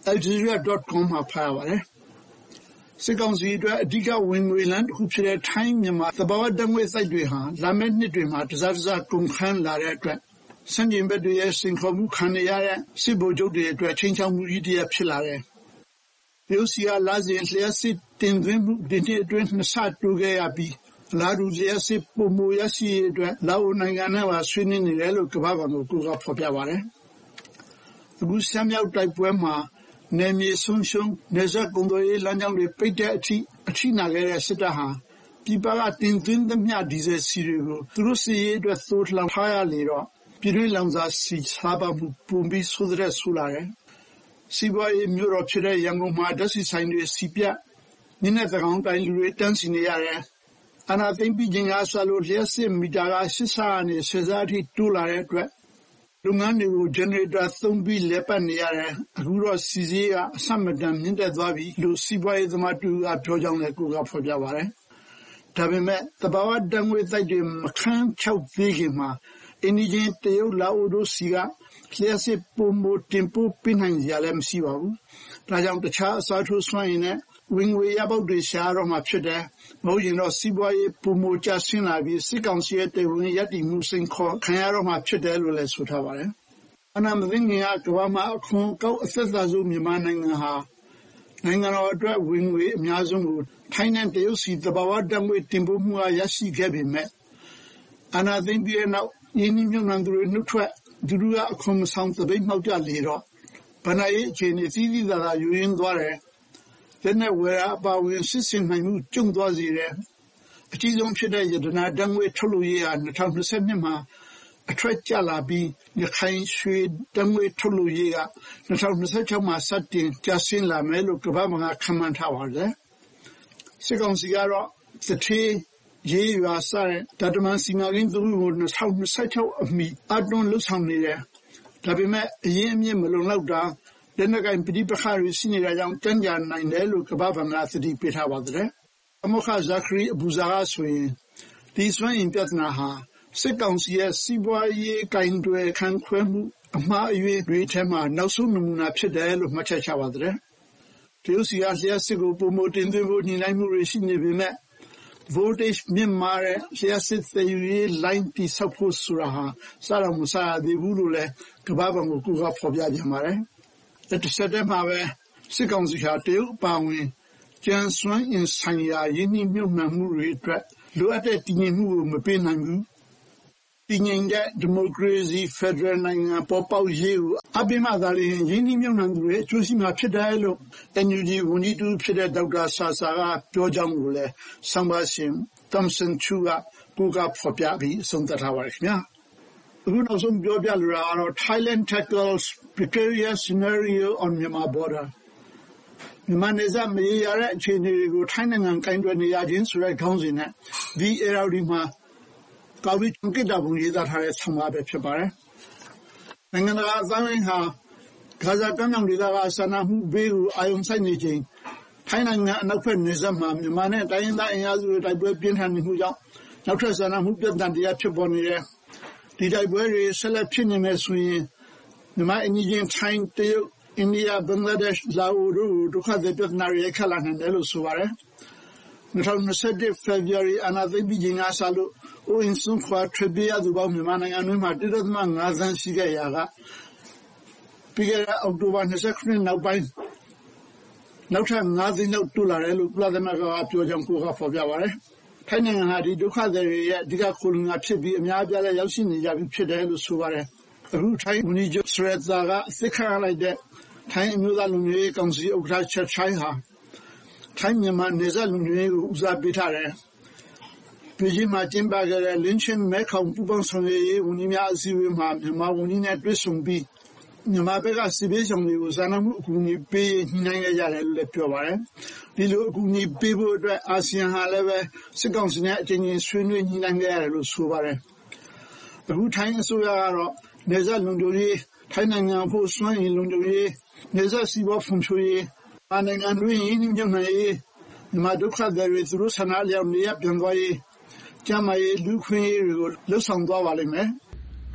Al Jazeera dot com မှာဖတ်ရပါတယ်။စစ်ကောင်စီအတွက်အဓိကဝင်ငွေလမ်းတစ်ခုဖြစ်တဲ့ထိုင်းမြန်မာသဘာဝဓာတ်ငွေ့စိုက်တွေဟာလာမယ့်နှစ်တွေမှာတစားတစားကုန်ခန်းလာတဲ့အတွက်စံကျင်ဘက်တွေရဲ့စင်ခေါ်မှုခံရတဲ့စစ်ဗိုလ်ချုပ်တွေအတွက်ချင်းချောင်းမှုကြီးတရားဖြစ်လာတယ်။ရုရှားလာစဉ်လျှက်စစ်တင်သွင်းမှုဒီနှစ်အတွင်းနှစ်ဆတိုးခဲ့ရပြီးလာရူလျှက်စစ်ပုံမရရှိတဲ့အတွက်လာအိုနိုင်ငံနဲ့ပါဆွေးနွေးနေတယ်လို့ကမ္ဘာ့ဘဏ်ကကူကဖော်ပြပါတယ်။အခုဆမ်းမြောက်တိုက်ပွဲမှာနေမြေဆုံးရှုံးနေဆက်ကုန်သွယ်ရေးလမ်းကြောင်းတွေပိတ်တဲ့အထိအထိနာခဲ့တဲ့စစ်တပ်ဟာပြည်ပကတင်သွင်းသမျှဒီဇယ်စီတွေကိုသူတို့စီရေးအတွက်သိုးလှောင်ထားရလေတော့ပြည်တွင်းလောင်စာစီစားပါမှုပုံပြီးဆိုတဲ့ဆူလာတယ်။စီးပွားရေးမြို့တော်ဖြစ်တဲ့ရန်ကုန်မှာဓာတ်ဆီဆိုင်တွေစီပြတ်ညနေသကောင်တိုင်းလူတွေတန်းစီနေရတယ်။အနာသိမ့်ပြီးခြင်းကဆလို့လျှက်စစ်မီတာကရှစ်ဆာနဲ့ဆယ်ဆာအထိတိုးလာတဲ့အတွက်လုပ်ငန်းတွေကိုဂျန်နရေတာသုံးပြီးလက်ပတ်နေရတယ်။အခုတော့စီစီကအဆမတန်မြင့်တက်သွားပြီလို့စီးပွားရေးသမားတူကပြောကြောင်းလည်းကိုကဖော်ပြပါတယ်။ဒါပေမဲ့တဘာဝတန်ငွေတိုက်တွေမခန်းချောက်သေးခင်မှာအင်းကြီးတရုတ်လာအိုတို့စီကလျှက်စစ်ပုံမတင်ပို့ပြနိုင်ကြလည်းမရှိပါဘူး။ဒါကြောင့်တခြားအစားထိုးစွမ်းရည်နဲ့ဝင်ငွေရပေါက်တွေရှားတော့မှဖြစ်တယ်။မဟုတ်ရင်တော့စီးပွားရေးပုံမကျဆင်းလာပြီးစစ်ကောင်စီရဲ့တေဝင်ရည်တည်မှုစိန်ခေါ်ခံရတော့မှဖြစ်တယ်လို့လည်းဆိုထားပါတယ်။အနာမသိငင်ကကမ္ဘာမှာအခွန်ကောက်အသက်သာဆုံးမြန်မာနိုင်ငံဟာနိုင်ငံတော်အတွက်ဝင်ငွေအများဆုံးကိုထိုင်းနဲ့တရုတ်စီတဘာဝတံငွေတင်ပို့မှုအရရှိခဲ့ပေမဲ့အနာသိပြီးတဲ့နောက်ရင်းနှီးမြှုပ်နှံသူတွေနှုတ်ထွက်သူတို့ကအခွန်မဆောင်သပိတ်မှောက်ကြလေတော့ဗဏ္ဍာရေးအခြေအနေသီးသီးသာသာယူရင်းသွားတယ်။လက်နဲ့ဝယ်အပါဝင်စစ်စင်နိုင်မှုကျုံသွားစေတယ်။အကြီးဆုံးဖြစ်တဲ့ရတနာတံငွေထုတ်လို့ရဟာ၂၀၂၂မှာအထက်ကျလာပြီးရခိုင်ရွှေတံငွေထုတ်လို့ရက၂၀၂၆မှာစတင်ကျဆင်းလာမယ်လို့ကမ္ဘာ့ဘဏ်ကခန့်မှန်းထားပါတယ်။စစ်ကောင်စီကတော့သတိရေးရွာစတဲ့ဒါတမန်စီမံကိန်းသုံးခုကို၂၀၂၆အမီအတွန်းလှုပ်ဆောင်နေတယ်။ဒါပေမဲ့အရင်အမြင့်မလုံလောက်တာလက်နက်ကိုင်ပဋိပက္ခတွေရှိနေတာကြောင့်ကြမ်းကြနိုင်တယ်လို့ကမ္ဘာ့ဘဏ်ကသတိပေးထားပါတယ်။အမောခဇာခရီအဘူဇာကဆိုရင်ဒီစွမ်းအင်ပြဿနာဟာစစ်ကောင်စီရဲ့စီးပွားရေးကင်တွယ်ခံခွဲမှုအမှားအယွင်းတွေထဲမှာနောက်ဆုံးနမူနာဖြစ်တယ်လို့မှတ်ချက်ချပါတယ်။တရုတ်စီကလျှက်စစ်ကိုပုံမတင်သွင်းဖို့ညှိနှိုင်းမှုတွေရှိနေပေမဲ့ voltage မြင့်မားတဲ့လျှက်စစ်သယ်ယူရေး line တိဆောက်ဖို့ဆိုတာဟာစတော့မစရသေးဘူးလို့လည်းကမ္ဘာ့ဘဏ်ကကိုကဖော်ပြပြန်ပါတယ်။တစ်ဆက်တည်းမှာပဲစစ်ကောင်စီဟာတရုတ်အပါအဝင်ကျန်းစွမ်းအင်ဆိုင်ရာရင်းနှီးမြှုပ်နှံမှုတွေအတွက်လိုအပ်တဲ့တည်ငြိမ်မှုကိုမပေးနိုင်ဘူး။တည်ငြိမ်တဲ့ဒီမိုကရေစီဖက်ဒရယ်နိုင်ငံပေါ်ပေါက်ရေးကိုအပိမသာလျှင်ရင်းနှီးမြှုပ်နှံသူတွေအကျိုးရှိမှာဖြစ်တယ်လို့ အန်ယူဂျီ ဝန်ကြီးတူဖြစ်တဲ့ဒေါက်တာဆာဆာကပြောကြောင်းကိုလည်းဆောင်းပါရှင် Thompson Chu ကကိုကဖော်ပြပြီးဆုံးသက်ထားပါတယ်ခင်ဗျာ။အခုနောက်ဆုံးပြောပြလိုတာကတော့ Thailand tackles precarious scenario on Myanmar border မြန်မာနယ်စပ်မရေရာတဲ့အခြေအနေတွေကိုထိုင်းနိုင်ငံကင်တွယ်နေရခြင်းဆိုတဲ့ခေါင်းစဉ်နဲ့ဒီ era ဒီမှာကာဗီကိတ္တဘုံရေးသားထားတဲ့ဆောင်းပါးပဲဖြစ်ပါတယ်။နိုင်ငံတကာအစိုးရဟာဂါဇာကမ်းမြောင်ဒေသကဆန္ဒမှုဘေးကိုအာရုံစိုက်နေချိန်ထိုင်းနိုင်ငံအနောက်ဘက်နယ်စပ်မှာမြန်မာနဲ့တိုင်းရင်းသားအင်အားစုတွေတိုက်ပွဲပြင်းထန်နေမှုကြောင့်နောက်ထပ်ဆန္ဒမှုပြဿနာတရားဖြစ်ပေါ်နေတယ်။ဒီတိုက်ပွဲတွေဆက်လက်ဖြစ်နေမယ်ဆိုရင်မြန်မာအင်ဂျင်ထိုင်းတရုတ်အိန္ဒိယဘင်္ဂလားဒေ့ရှ်လာအိုတို့ဒုက္ခသည်ပြဿနာတွေခက်လာနိုင်တယ်လို့ဆိုပါတယ်။၂၀၂၁ February အနာသိပြီးချိန်ကစလို့အိုအင်းစွန်ခွာထွက်ပြေးရသူပေါင်းမြန်မာနိုင်ငံတွင်းမှာ တစ်ဒသမငါးသန်းရှိခဲ့ရာကပြီးခဲ့တဲ့အောက်တိုဘာ၂၇နောက်ပိုင်းနောက်ထပ်ငါးသိန်းလောက်တိုးလာတယ်လို့ကုလသမဂ္ဂကပြောကြောင်းကိုကဖော်ပြပါတယ်။ထိုင်းနိုင်ငံဟာဒီဒုက္ခသည်တွေရဲ့အဓိကခိုလုံတာဖြစ်ပြီးအများအပြားလည်းရောက်ရှိနေကြပြီဖြစ်တယ်လို့ဆိုပါတယ်။အခုထိုင်းဝန်ကြီးချုပ်စရက်တာကအစ်ခါလိုက်တဲ့ထိုင်းအမျိုးသားလူမျိုးရေးကောင်စီဥက္ကဋ္ဌချက်ချိုင်းဟာထိုင်းမြန်မာနယ်စပ်လူမျိုးရေးကိုဦးစားပေးထားတယ်။ပြည်ကြီးမှာကျင်းပခဲ့တဲ့လင်းချင်းမဲခေါင်ပူပေါင်းဆောင်ရွက်ရေးဝန်ကြီးများအစည်းအဝေးမှာမြန်မာဝန်ကြီးနဲ့တွေ့ဆုံပြီးမြန်မာဘက်ကစစ်ဘေးရှောင်တွေကိုစာနာမှုအကူအညီပေးညှိနှိုင်းခဲ့ကြတယ်လို့လည်းပြောပါတယ်။ဒီလိုအကူအညီပေးဖို့အတွက်အာဆီယံဟာလည်းပဲစစ်ကောင်စီနဲ့အချင်းချင်းဆွေးနွေးညှိနှိုင်းခဲ့ရတယ်လို့ဆိုပါတယ်။အခုထိုင်းအစိုးရကတော့နယ်စပ်လုံခြုံရေးထိုင်းနိုင်ငံဖို့စွမ်းရည်လုံခြုံရေးနယ်စပ်စီးပွားဖွံ့ဖြိုးရေးအနိုင်ငံတွင်းရင်းနှီးမြှုပ်နှံရေးမြန်မာဒုက္ခသည်တွေသူတို့ဆန္ဒအလျောက်နေရပြန်သွားရေးကျန်းမာရေးလူခွင့်ရေးတွေကိုလှုပ်ဆောင်သွားပါလိမ့်မယ်။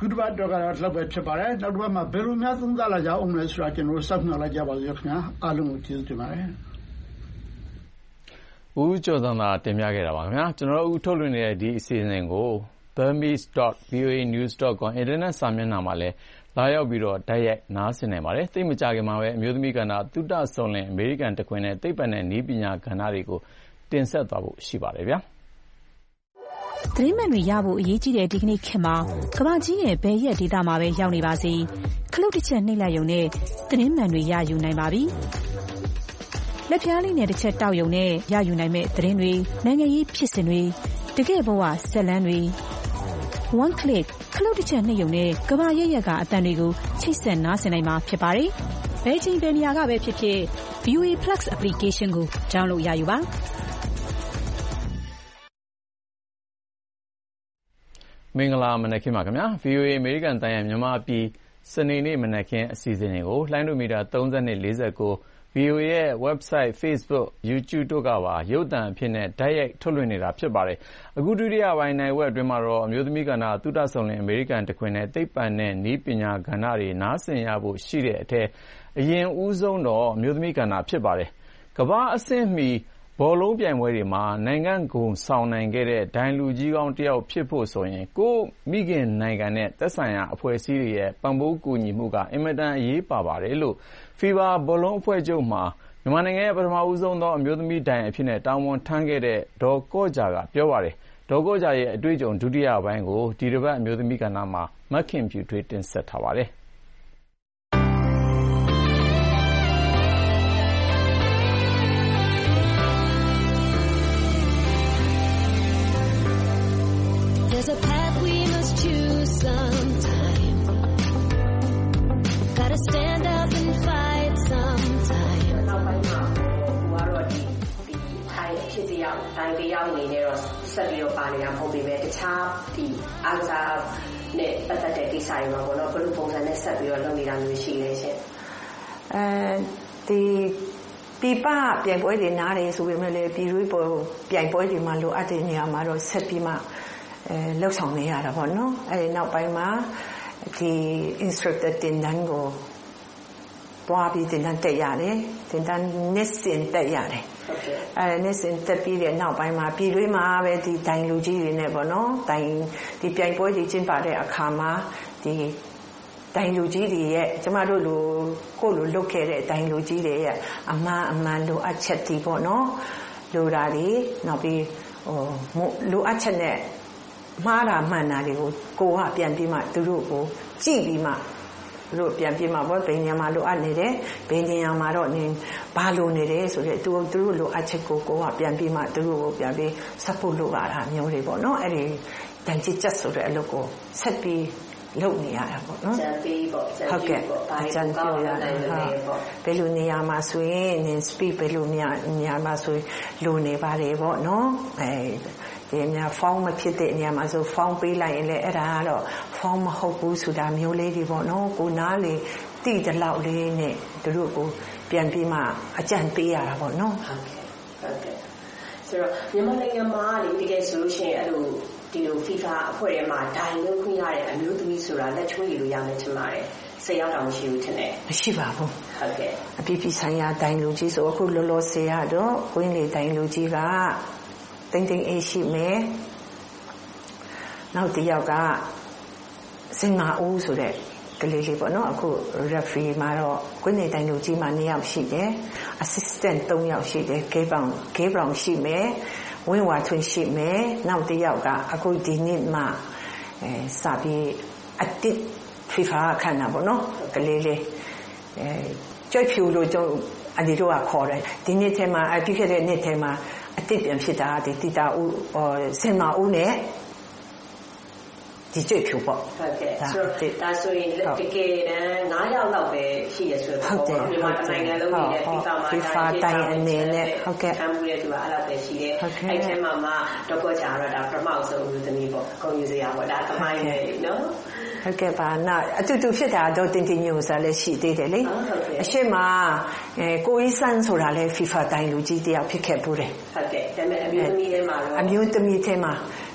ခုတစ်ပတ်တော့ကတော့လောက်ပဲဖြစ်ပါတယ်နောက်တစ်ပတ်မှာဘယ်လိုများသုံးသပ်လာကြအောင်လဲဆိုတာကျွန်တော်စောင့်မျှော်လိုက်ကြပါစို့ခင်ဗျာအားလုံးကိုကျေးဇူးတင်ပါတယ်ဦးကျော်သန်းသာတင်ပြခဲ့တာပါခင်ဗျာကျွန်တော်တို့ထုတ်လွှင့်နေတဲ့ဒီအစီအစဉ်ကို burmese dot v o a news dot com အင်တာနက်စာမျက်နှာမှာလည်းလာရောက်ပြီးတော့တိုက်ရိုက်နားဆင်နိုင်ပါတယ်သိမကြခင်မှာပဲအမျိုးသမီးကဏ္ဍသုတဆုံလင်အမေရိကန်တခွင်နဲ့သိပ္ပံနဲ့နည်းပညာကဏ္ဍတွေကိုတင်ဆက်သွားဖို့ရှိပါတယ်ဗျာသတင်းမှန်တွေရဖို့အရေးကြီးတဲ့ဒီကနေ့ခေတ်မှာကမ္ဘာကြီးရဲ့ဘယ်ရက်ဒေသမှာပဲရောက်နေပါစေခလုတ်တစ်ချက်နှိပ်လိုက်ရုံနဲ့သတင်းမှန်တွေရယူနိုင်ပါပြီလက်ပြားလေးနဲ့တစ်ချက်တောက်ရုံနဲ့ရယူနိုင်မဲ့သတင်းတွေနိုင်ငံရေးဖြစ်စဉ်တွေတကယ့်ဘဝဇာတ်လမ်းတွေ one click ခလုတ်တစ်ချက်နှိပ်ရုံနဲ့ကမ္ဘာရဲ့ရက်ကအတန်တွေကိုချိတ်ဆက်နားဆင်နိုင်မှာဖြစ်ပါတယ်ဘယ်ချိန်ဘယ်နေရာကပဲဖြစ်ဖြစ် V O A Plus application ကို download ရယူပါမင်္ဂလာမနက်ခင်းပါခင်ဗျာ V O A အမေရိကန်တန်ရမြန်မာပြည်စနေနေ့မနက်ခင်းအစီအစဉ်တွေကိုလှိုင်းဒိုမီတာသုံး၂ ၄၉ V O A ရဲ့ website Facebook YouTube တို့ကပါရုပ်သံအဖြစ်နဲ့တိုက်ရိုက်ထုတ်လွှင့်နေတာဖြစ်ပါတယ်အခုဒုတိယပိုင်းနိုင်ဝက်အတွင်းမှာတော့အမျိုးသမီးကဏ္ဍသုတဆုံလင်အမေရိကန်တခွင်နဲ့သိပ္ပံနဲ့နည်းပညာကဏ္ဍတွေနားဆင်ရဖို့ရှိတဲ့အထက်အရင်ဦးဆုံးတော့အမျိုးသမီးကဏ္ဍဖြစ်ပါတယ်ကမ္ဘာအဆင့်မီဘောလုံးပြိုင်ပွဲတွေမှာနိုင်ငံဂုဏ်ဆောင်နိုင်ခဲ့တဲ့ဒိုင်လူကြီးကောင်းတယောက်ဖြစ်ဖို့ဆိုရင်ကိုမိခင်နိုင်ငံနဲ့သက်ဆိုင်ရာအဖွဲ့အစည်းတွေရဲ့ပံ့ပိုးကူညီမှုကအင်မတန်အရေးပါပါတယ်လို့ FIFA ဘောလုံးအဖွဲ့ချုပ်မှာမြန်မာနိုင်ငံရဲ့ပထမဦးဆုံးသောအမျိုးသမီးဒိုင်အဖြစ်နဲ့တာဝန်ထမ်းခဲ့တဲ့ဒေါ်ကော့ဂျာကပြောပါတယ်ဒေါ်ကော့ဂျာရဲ့အတွေ့အကြုံဒုတိယပိုင်းကိုဒီတစ်ပတ်အမျိုးသမီးကဏ္ဍမှာမခင်ဖြူထွေးတင်ဆက်ထားပါတယ် There's a path we must choose sometime. Gotta stand up and fight sometime. နောက်ပိုင်းမှာဟိုကတော့ဒီဒီထိုင်ဖြစ်တယောက်တိုင်တယောက်အနေနဲ့တော့ဆက်ပြီးတော့ပါနေတာမဟုတ်ပေမဲ့တခြားဒီအားကစားနဲ့ပတ်သက်တဲ့ကိစ္စတွေမှာပေါ့နော်ဘယ်လိုပုံစံနဲ့ဆက်ပြီးတော့လုပ်နေတာမျိုးရှိလဲရှင်အဲဒီပြပပြိုင်ပွဲတွေနားတယ်ဆိုပေမဲ့လည်းပြည်ရွေးပေါ်ပြိုင်ပွဲတွေမှာလိုအပ်တဲ့နေရာမှာတော့ဆက်ပြီးမှအဲလောက်ဆောင်နေရတာပေါ့နော်အဲဒီနောက်ပိုင်းမှာဒီ instructor တင်တန်းကိုပွားပြီးတင်တန်းတက်ရတယ်တင်တန်းနှစ်စင်တက်ရတယ်အဲနှစ်စင်တက်ပြီးတဲ့နောက်ပိုင်းမှာပြည်တွင်းမှာပဲဒီတိုင်လူကြီးတွေနဲ့ပေါ့နော်တိုင်ဒီပြိုင်ပွဲကြီးကျင်းပတဲ့အခါမှာဒီတိုင်လူကြီးတွေရဲ့ကျမတို့လိုကိုလိုလုတ်ခဲ့တဲ့တိုင်လူကြီးတွေရဲ့အမှန်အမှန်လိုအပ်ချက်တွေပေါ့နော်လိုတာတွေနောက်ပြီးဟိုလိုအပ်ချက်နဲ့မှားတာမှန်တာတွေကိုကိုကပြန်ပြီးမှသူတို့ကိုကြည့်ပြီးမှသူတို့ပြန်ပြီးမှဘောဘယ်နေရာမှာလိုအပ်နေတယ်ဘယ်နေရာမှာတော့နင်ဘာလိုနေတယ်ဆိုတဲ့သူသူတို့လိုအပ်ချက်ကိုကိုကပြန်ပြီးမှသူတို့ကိုပြန်ပြီး support လုပ်ရတာမျိုးတွေပေါ့နော်အဲ့ဒီတန်ချစ်ချက်ဆိုတဲ့အလုပ်ကိုဆက်ပြီးလုပ်နေရတာပေါ့နော်စံပေးပေါ့စံဟုတ်ကဲ့အကျဉ်းပြောရတာဘယ်လိုနေရာမှာဆိုရင်နင် speed ဘယ်လိုများနေရာမှာဆိုလိုနေပါတယ်ပေါ့နော်အဲဒီများ form မဖြစ်တဲ့နေရာမှာဆို form ပေးလိုက်ရင်လည်းအဲ့ဒါကတော့ form မဟုတ်ဘူးဆိုတာမျိုးလေးတွေပေါ့နော်ကိုနားလေတိတလောက်လေးနဲ့တို့ကိုပြန်ပြီးမှအကြံပေးရတာပေါ့နော်ဟုတ်ကဲ့ဟုတ်ကဲ့ဆိုတော့မြန်မာနိုင်ငံမှာလေတကယ်ဆိုလို့ရှိရင်အဲ့လိုဒီလို FIFA အဖွဲ့ထဲမှာဒိုင်လို့ခွင့်ရတဲ့အမျိုးသမီးဆိုတာလက်ချိုးရည်လို့ရမယ်ထင်ပါတယ်စေရောက်တာမရှိဘူးထင်တယ်မရှိပါဘူးဟုတ်ကဲ့အပြည့်ပြည့်ဆိုင်ရာဒိုင်လူကြီးဆိုအခုလောလောဆယ်ရတော့ကွင်းလေဒိုင်လူကြီးကတင်းတင်းအေးရှိမယ်နောက်တစ်ယောက်ကစင်မာဦးဆိုတဲ့ကလေးလေးပေါ့နော်အခု referee မှာတော့ကွင်းနေတိုင်းလူကြီးမှာနှစ်ယောက်ရှိတယ် assistant သုံးယောက်ရှိတယ် gate brown gate brown ရှိမယ်ဝင်းဝါထွန်းရှိမယ်နောက်တစ်ယောက်ကအခုဒီနေ့မှအဲစပြီးအတစ် FIFA ခန့်တာပေါ့နော်ကလေးလေးအဲကြွဖြူလို့ကျွန်တော်အဒီတို့ကခေါ်တယ်ဒီနေ့ထဲမှာအပြည့်ခဲ့တဲ့နေ့ထဲမှာအတစ်ပြန်ဖြစ်တာဒီတီတာဦးစင်မာဦးနဲ့ဒီကြွဖြူပေါ့ဟုတ်ကဲ့ဆိုတော့ဒါဆိုရင်တကယ်တမ်းနင်းယောက်လောက်ပဲရှိရဆိုတော့မြန်မာနိုင်ငံလုံးနေတဲ့ FIFA မှာ FIFA တိုင်အနေနဲ့ဟုတ်ကဲ့ခံမှုတဲ့သူကအဲ့လောက်ပဲရှိတယ်အဲ့ထဲမှာမှတော့ကောချာတော့ဒါပထမဆုံးဦးသမီးပေါ့ဂုဏ်ယူစရာပေါ့ဒါသမိုင်းနဲ့နော်ဟုတ်ကဲ့ပါနောက်အတူတူဖြစ်တာတော့တင်တင်ညိုစားလည်းရှိသေးတယ်လေအရှိမအဲကိုအီဆန်ဆိုတာလည်း FIFA တိုင်လူကြီးတယောက်ဖြစ်ခဲ့ပူးတယ်ဟုတ်ကဲ့ဒါပေမဲ့အမျိုးသမီးထဲမှာတော့အမျိုးသမီးထဲမှာ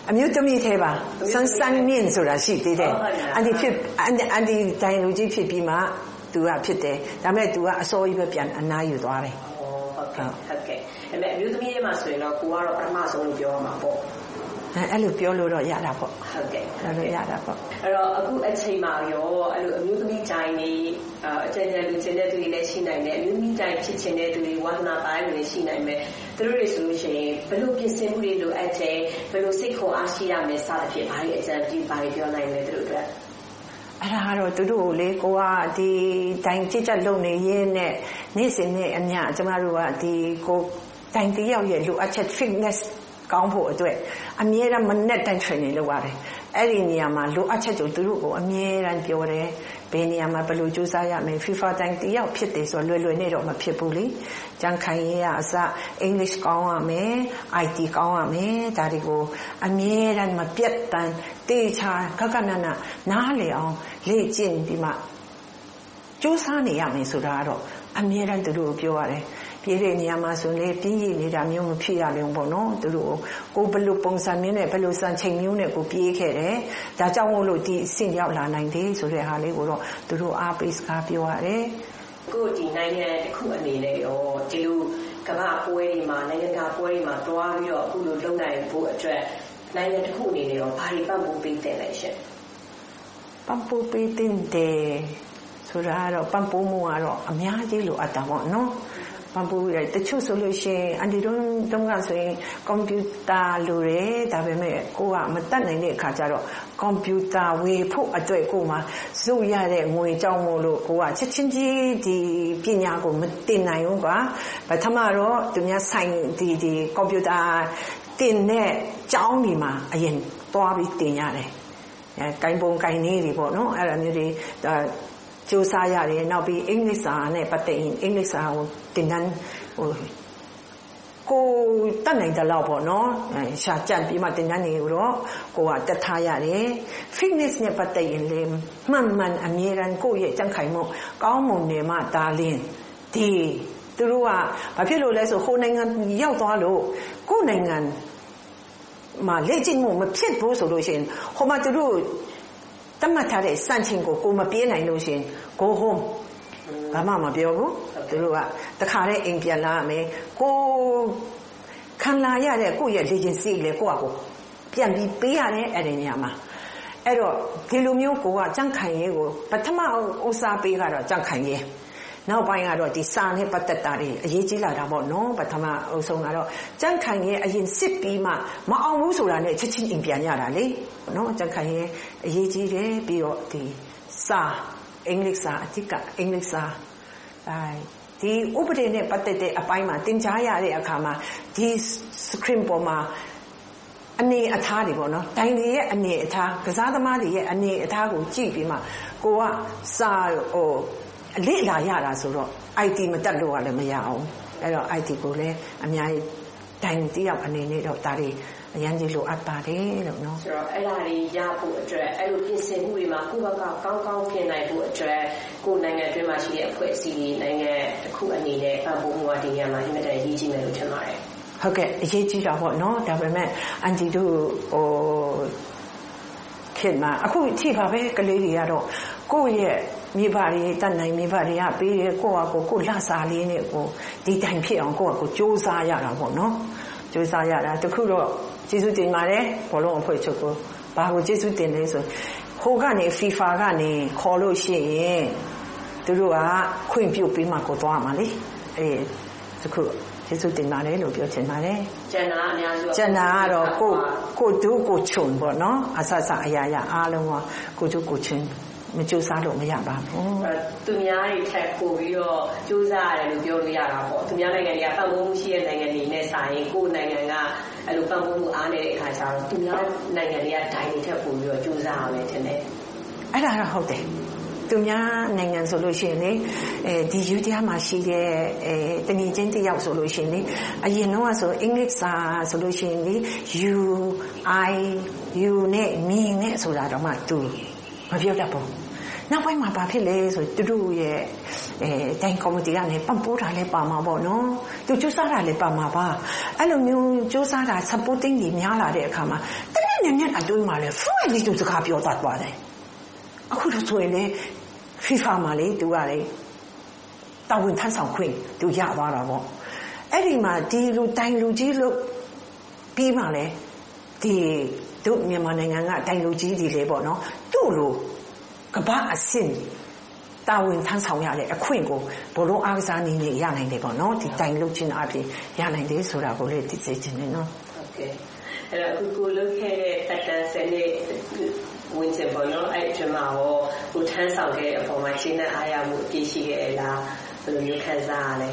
အမျိုးသမီးထဲပါဆန်းဆန်းမြင့်ဆိုတာရှိသေးတယ်အန်တီဖြစ်အန်အန်တီတိုင်လူကြီးဖြစ်ပြီးမှသူကဖြစ်တယ်ဒါပေမဲ့သူကအစိုးရပဲပြန်အနားယူသွားတယ်ဟုတ်ကဲ့ဟုတ်ကဲ့အဲ့မဲ့အမျိုးသမီးတွေမှာဆိုရင်တော့ကိုကတော့ပထမဆုံးလို့ပြောရမှာပေါ့အဲ့လိုပြောလို့တော့ရတာပေါ့ဟုတ်ကဲ့အဲ့လိုရတာပေါ့အဲ့တော့အခုအချိန်မှာရောအဲ့လိုအမျိုးသမီးတိုင်းနေအကျဉ်းချုပ်လူချင်းတဲ့သူတွေလည်းရှိနိုင်တယ်အမျိုးသမီးတိုင်းဖြစ်ချင်တဲ့သူတွေဝါသနာပိုင်းတွေလည်းရှိနိုင်မယ်သူတို့တွေဆိုလို့ရှိရင်ဘယ်လိုပြင်ဆင်မှုတွေလိုအပ်တယ်ဘယ်လိုစိတ်ခွန်အားရှိရမယ်စသဖြင့်ဘာတွေအကြံပြုဘာတွေပြောနိုင်လဲသူတို့အတွက်အဲ့ဒါကတော့သူတို့ကိုလေကိုကဒီတိုင်းကြည့်ချက်လုပ်နေရင်းနဲ့နေ့စဉ်နဲ့အမျှကျမတို့ကဒီကိုတိုင်းတယောက်ရဲ့လိုအပ်ချက် fitness ကောင်းဖို့အတွက်အမြဲတမ်းမနဲ့တိုင်း training လုပ်ရတယ်အဲ့ဒီနေရာမှာလိုအပ်ချက်ကိုသူတို့ကိုအမြဲတမ်းပြောတယ်ဘယ်နေရာမှာဘယ်လိုကြိုးစားရမလဲ FIFA တိုင်းတယောက်ဖြစ်တယ်ဆိုတော့လွယ်လွယ်နဲ့တော့မဖြစ်ဘူးလေကြံခိုင်ရအစ English ကောင်းရမယ် I T ကောင်းရမယ်ဒါတွေကိုအမြဲတမ်းမပြတ်တမ်းတေချာခက်ခက်နက်နက်နားလည်အောင်လေ့ကျင့်ပြီးမှကြိုးစားနေရမယ်ဆိုတာကတော့အမြဲတမ်းသူတို့ကိုပြောရတယ်ပြေးတဲ့နေရာမှာဆိုလေပြင်းရည်နေတာမျိုးမဖြစ်ရလုံးပေါ့နော်သူတို့ကိုဘယ်လိုပုံစံမျိုးနဲ့ဘယ်လိုစံချိန်မျိုးနဲ့ကိုပြေးခဲ့တယ်ဒါကြောင့်မို့လို့ဒီအဆင့်ရောက်လာနိုင်တယ်ဆိုတဲ့ဟာလေးကိုတော့သူတို့အားပေးစကားပြောရတယ်ကိုဒီနိုင်ငံတစ်ခုအနေနဲ့ရောဒီလိုကမ္ဘာပွဲတွေမှာနိုင်ငံတကာပွဲတွေမှာတွားပြီးတော့အခုလိုလုပ်နိုင်ဖို့အတွက်နိုင်ငံတစ်ခုအနေနဲ့ရောဘာတွေပံ့ပိုးပေးတဲ့လဲရှင်ပံ့ပိုးပေးတဲ့ဆိုတာတော့ပံ့ပိုးမှုကတော့အများကြီးလိုအပ်တာပေါ့နော်ပံ့ပိုးရတချို့ဆိုလို့ရှိရင်အန်တီတို့တုန်းကဆိုရင်ကွန်ပျူတာလိုတယ်ဒါပေမဲ့ကိုကမတတ်နိုင်တဲ့အခါကျတော့ကွန်ပျူတာဝေဖို့အတွက်ကိုမှစုရတဲ့ငွေကြောင့်မို့လို့ကိုကချက်ချင်းကြီးဒီပညာကိုမတင်နိုင်ဘူးကွာပထမတော့သူများဆိုင်ဒီဒီကွန်ပျူတာတင်တဲ့ကျောင်းဒီမှာအရင်သွားပြီးတင်ရတယ်အဲကိုင်ပုံကိုင်နေတွေပေါ့နော်အဲ့လိုမျိုးတွေကြိုးစားရတယ်နောက်ပြီးအင်္ဂလိပ်စာနဲ့ပတ်သက်ရင်အင်္ဂလိပ်စာကိုသင်တန်းဟိုကိုတတ်နိုင်တဲ့လောက်ပေါ့နော်ရှာကြံပြီးမှသင်တန်းတွေကိုတော့ကိုကတက်ထားရတယ် fitness နဲ့ပတ်သက်ရင်လေမှန်မှန်အမြဲတမ်းကိုယ့်ရဲ့ကြံ့ခိုင်မှုကောင်းမွန်နေမှဒါလင်းဒီသူတို့ကဘာဖြစ်လို့လဲဆိုဟိုနိုင်ငံရောက်သွားလို့ကိုယ့်နိုင်ငံမှာလေ့ကျင့်မှုမဖြစ်ဘူးဆိုလို့ရှိရင်ဟိုမှာသူတို့တတ်မှတ်ထားတဲ့စံချိန်ကိုကိုမပြေးနိုင်လို့ရှင် go home ဘာမှမပြောဘူးသူတို့ကတခါတည်းအိမ်ပြန်လာမယ်ကိုခံလာရတဲ့ကိုယ့်ရဲ့ legacy လေကိုယ့်အကိုပြန်ပြီးပေးရတယ်အဲ့ဒီနေရာမှာအဲ့တော့ဒီလိုမျိုးကိုကကြံ့ခိုင်ရေးကိုပထမဥစားပေးကတော့ကြံ့ခိုင်ရေးနောက်ပိုင်းကတော့ဒီစာနဲ့ပတ်သက်တာတွေအရေးကြီးလာတာပေါ့နော်ပထမအုပ်ဆုံးကတော့ကြံ့ခိုင်ရေးအရင်စစ်ပြီးမှမအောင်ဘူးဆိုတာနဲ့ချက်ချင်းအိမ်ပြန်ရတာလေနော်ကြံ့ခိုင်ရေးအရေးကြီးတယ်ပြီးတော့ဒီစာအင်္ဂလိပ်စာအတိကအင်္ဂလိပ်စာအဲဒီဥပဒေနဲ့ပတ်သက်တဲ့အပိုင်းမှာသင်ကြားရတဲ့အခါမှာဒီ screen ပေါ်မှာအနေအထားတွေပေါ့နော်တိုင်းတွေရဲ့အနေအထားကစားသမားတွေရဲ့အနေအထားကိုကြည့်ပြီးမှကိုကစာဟိုလေ့လာရတာဆိုတော့ I T မတက်လို့ကလည်းမရအောင်အဲ့တော့ I T ကိုလည်းအများကြီးတိုင်းတယောက်အနေနဲ့တော့ဒါတွေအရင်ကြီးလိုအပ်ပါတယ်လို့နော်ဆိုတော့အဲ့ဒါတွေရဖို့အတွက်အဲ့လိုပြင်ဆင်မှုတွေမှာကိုယ့်ဘက်ကကောင်းကောင်းပြင်နိုင်ဖို့အတွက်ကိုယ်နိုင်ငံအတွင်းမှာရှိတဲ့အဖွဲ့အစည်းတွေနိုင်ငံတစ်ခုအနေနဲ့ပံ့ပိုးမှုအဒီနေရာမှာအင်မတန်အရေးကြီးမယ်လို့ထင်ပါတယ်ဟုတ်ကဲ့အရေးကြီးတာပေါ့နော်ဒါပေမဲ့အန်တီတို့ဟိုခင်မှာအခုထိပါပဲကလေးတွေကတော့ကိုယ့်ရဲ့မိဘတွေတတ်နိုင်မိဘတွေကပေးတယ်ကိုယ့်ဟာကိုယ်ကိုလှစားလေးနဲ့ကိုဒီတိုင်ဖြစ်အောင်ကိုယ့်ဟာကိုယ်စူးစမ်းရတာပေါ့နော်စူးစမ်းရတာတခုတော့ကျေးဇူးတင်ပါတယ်ဘောလုံးအဖွဲ့ချုပ်ကိုဘာကိုကျေးဇူးတင်လဲဆိုဟိုကနေ FIFA ကနေခေါ်လို့ရှိရင်သူတို့ကခွင့်ပြုပေးမှကိုသွားမှာလေအဲတခုကျေးဇူးတင်ပါတယ်လို့ပြောချင်ပါတယ်ကျန်တာအများစုကျန်တာကတော့ကိုကိုဒုကိုချုံပေါ့နော်အဆဆအရာရာအားလုံးကကိုဒုကိုချုံမကြိုးစားလို့မရပါဘူးသူများတွေထက်ပိုပြီးတော့ကြိုးစားရတယ်လို့ပြောလို့ရတာပေါ့သူများနိုင်ငံတွေကပံ့ပိုးမှုရှိတဲ့နိုင်ငံတွေနဲ့စာရင်ကိုယ်နိုင်ငံကအဲ့လိုပံ့ပိုးမှုအားနေတဲ့အခါကျတော့သူများနိုင်ငံတွေကဒိုင်းတွေထက်ပိုပြီးတော့ကြိုးစားရမယ်ထင်တယ်အဲ့ဒါတော့ဟုတ်တယ်သူများနိုင်ငံဆိုလို့ရှိရင်လေအဲဒီယူတီယာမှာရှိတဲ့အဲတနည်းချင်းတယောက်ဆိုလို့ရှိရင်လေအရင်တော့ဆိုအင်္ဂလိပ်စာဆိုလို့ရှိရင်လေ you I you နဲ့မင်းနဲ့ဆိုတာတော့မှသူမပြောတတ်ဘူးနောက်ပိုင်းမှာဘာဖြစ်လဲဆိုသူတို့ရဲ့အဲတိုင်းကော်မတီကနေပံ့ပိုးတာလည်းပါမှာပေါ့နော်သူစူးစမ်းတာလည်းပါမှာပါအဲ့လိုမျိုးစူးစမ်းတာ supporting တွေများလာတဲ့အခါမှာတကယ်နဲ့နဲ့အတွင်းမှာလဲ fluently သူစကားပြောတတ်သွားတယ်အခုတော့ဆိုရင်လေ FIFA မှာလေသူကလေတာဝန်ထမ်းဆောင်ခွင့်သူရသွားတာပေါ့အဲ့ဒီမှာဒီလူတိုင်လူကြီးလို့ပြီးမှလဲဒီတို့မြန်မာနိုင်ငံကတိုင်လူကြီးတွေလေပေါ့နော်သူ့လိုကမ္ဘာအဆင့်တာဝန်ထမ်းဆောင်ရတဲ့အခွင့်ကိုဘလုံးအားကစားနည်းနဲ့ရနိုင်တယ်ပေါ့နော်ဒီတိုင်လူချင်းအပြင်ရနိုင်တယ်ဆိုတာကိုလေသိစေချင်တယ်နော်ဟုတ်ကဲ့အဲ့တော့အခုကိုလုပ်ခဲ့တဲ့တက်တန်စနစ်ဝင်စပေါ်နော်အဲ့ဒီမှာဟောကိုထမ်းဆောင်ခဲ့တဲ့အပေါ်မှာရှင်းတဲ့အားရမှုအပြည့်ရှိခဲ့လားဘယ်လိုမျိုးခံစားရလဲ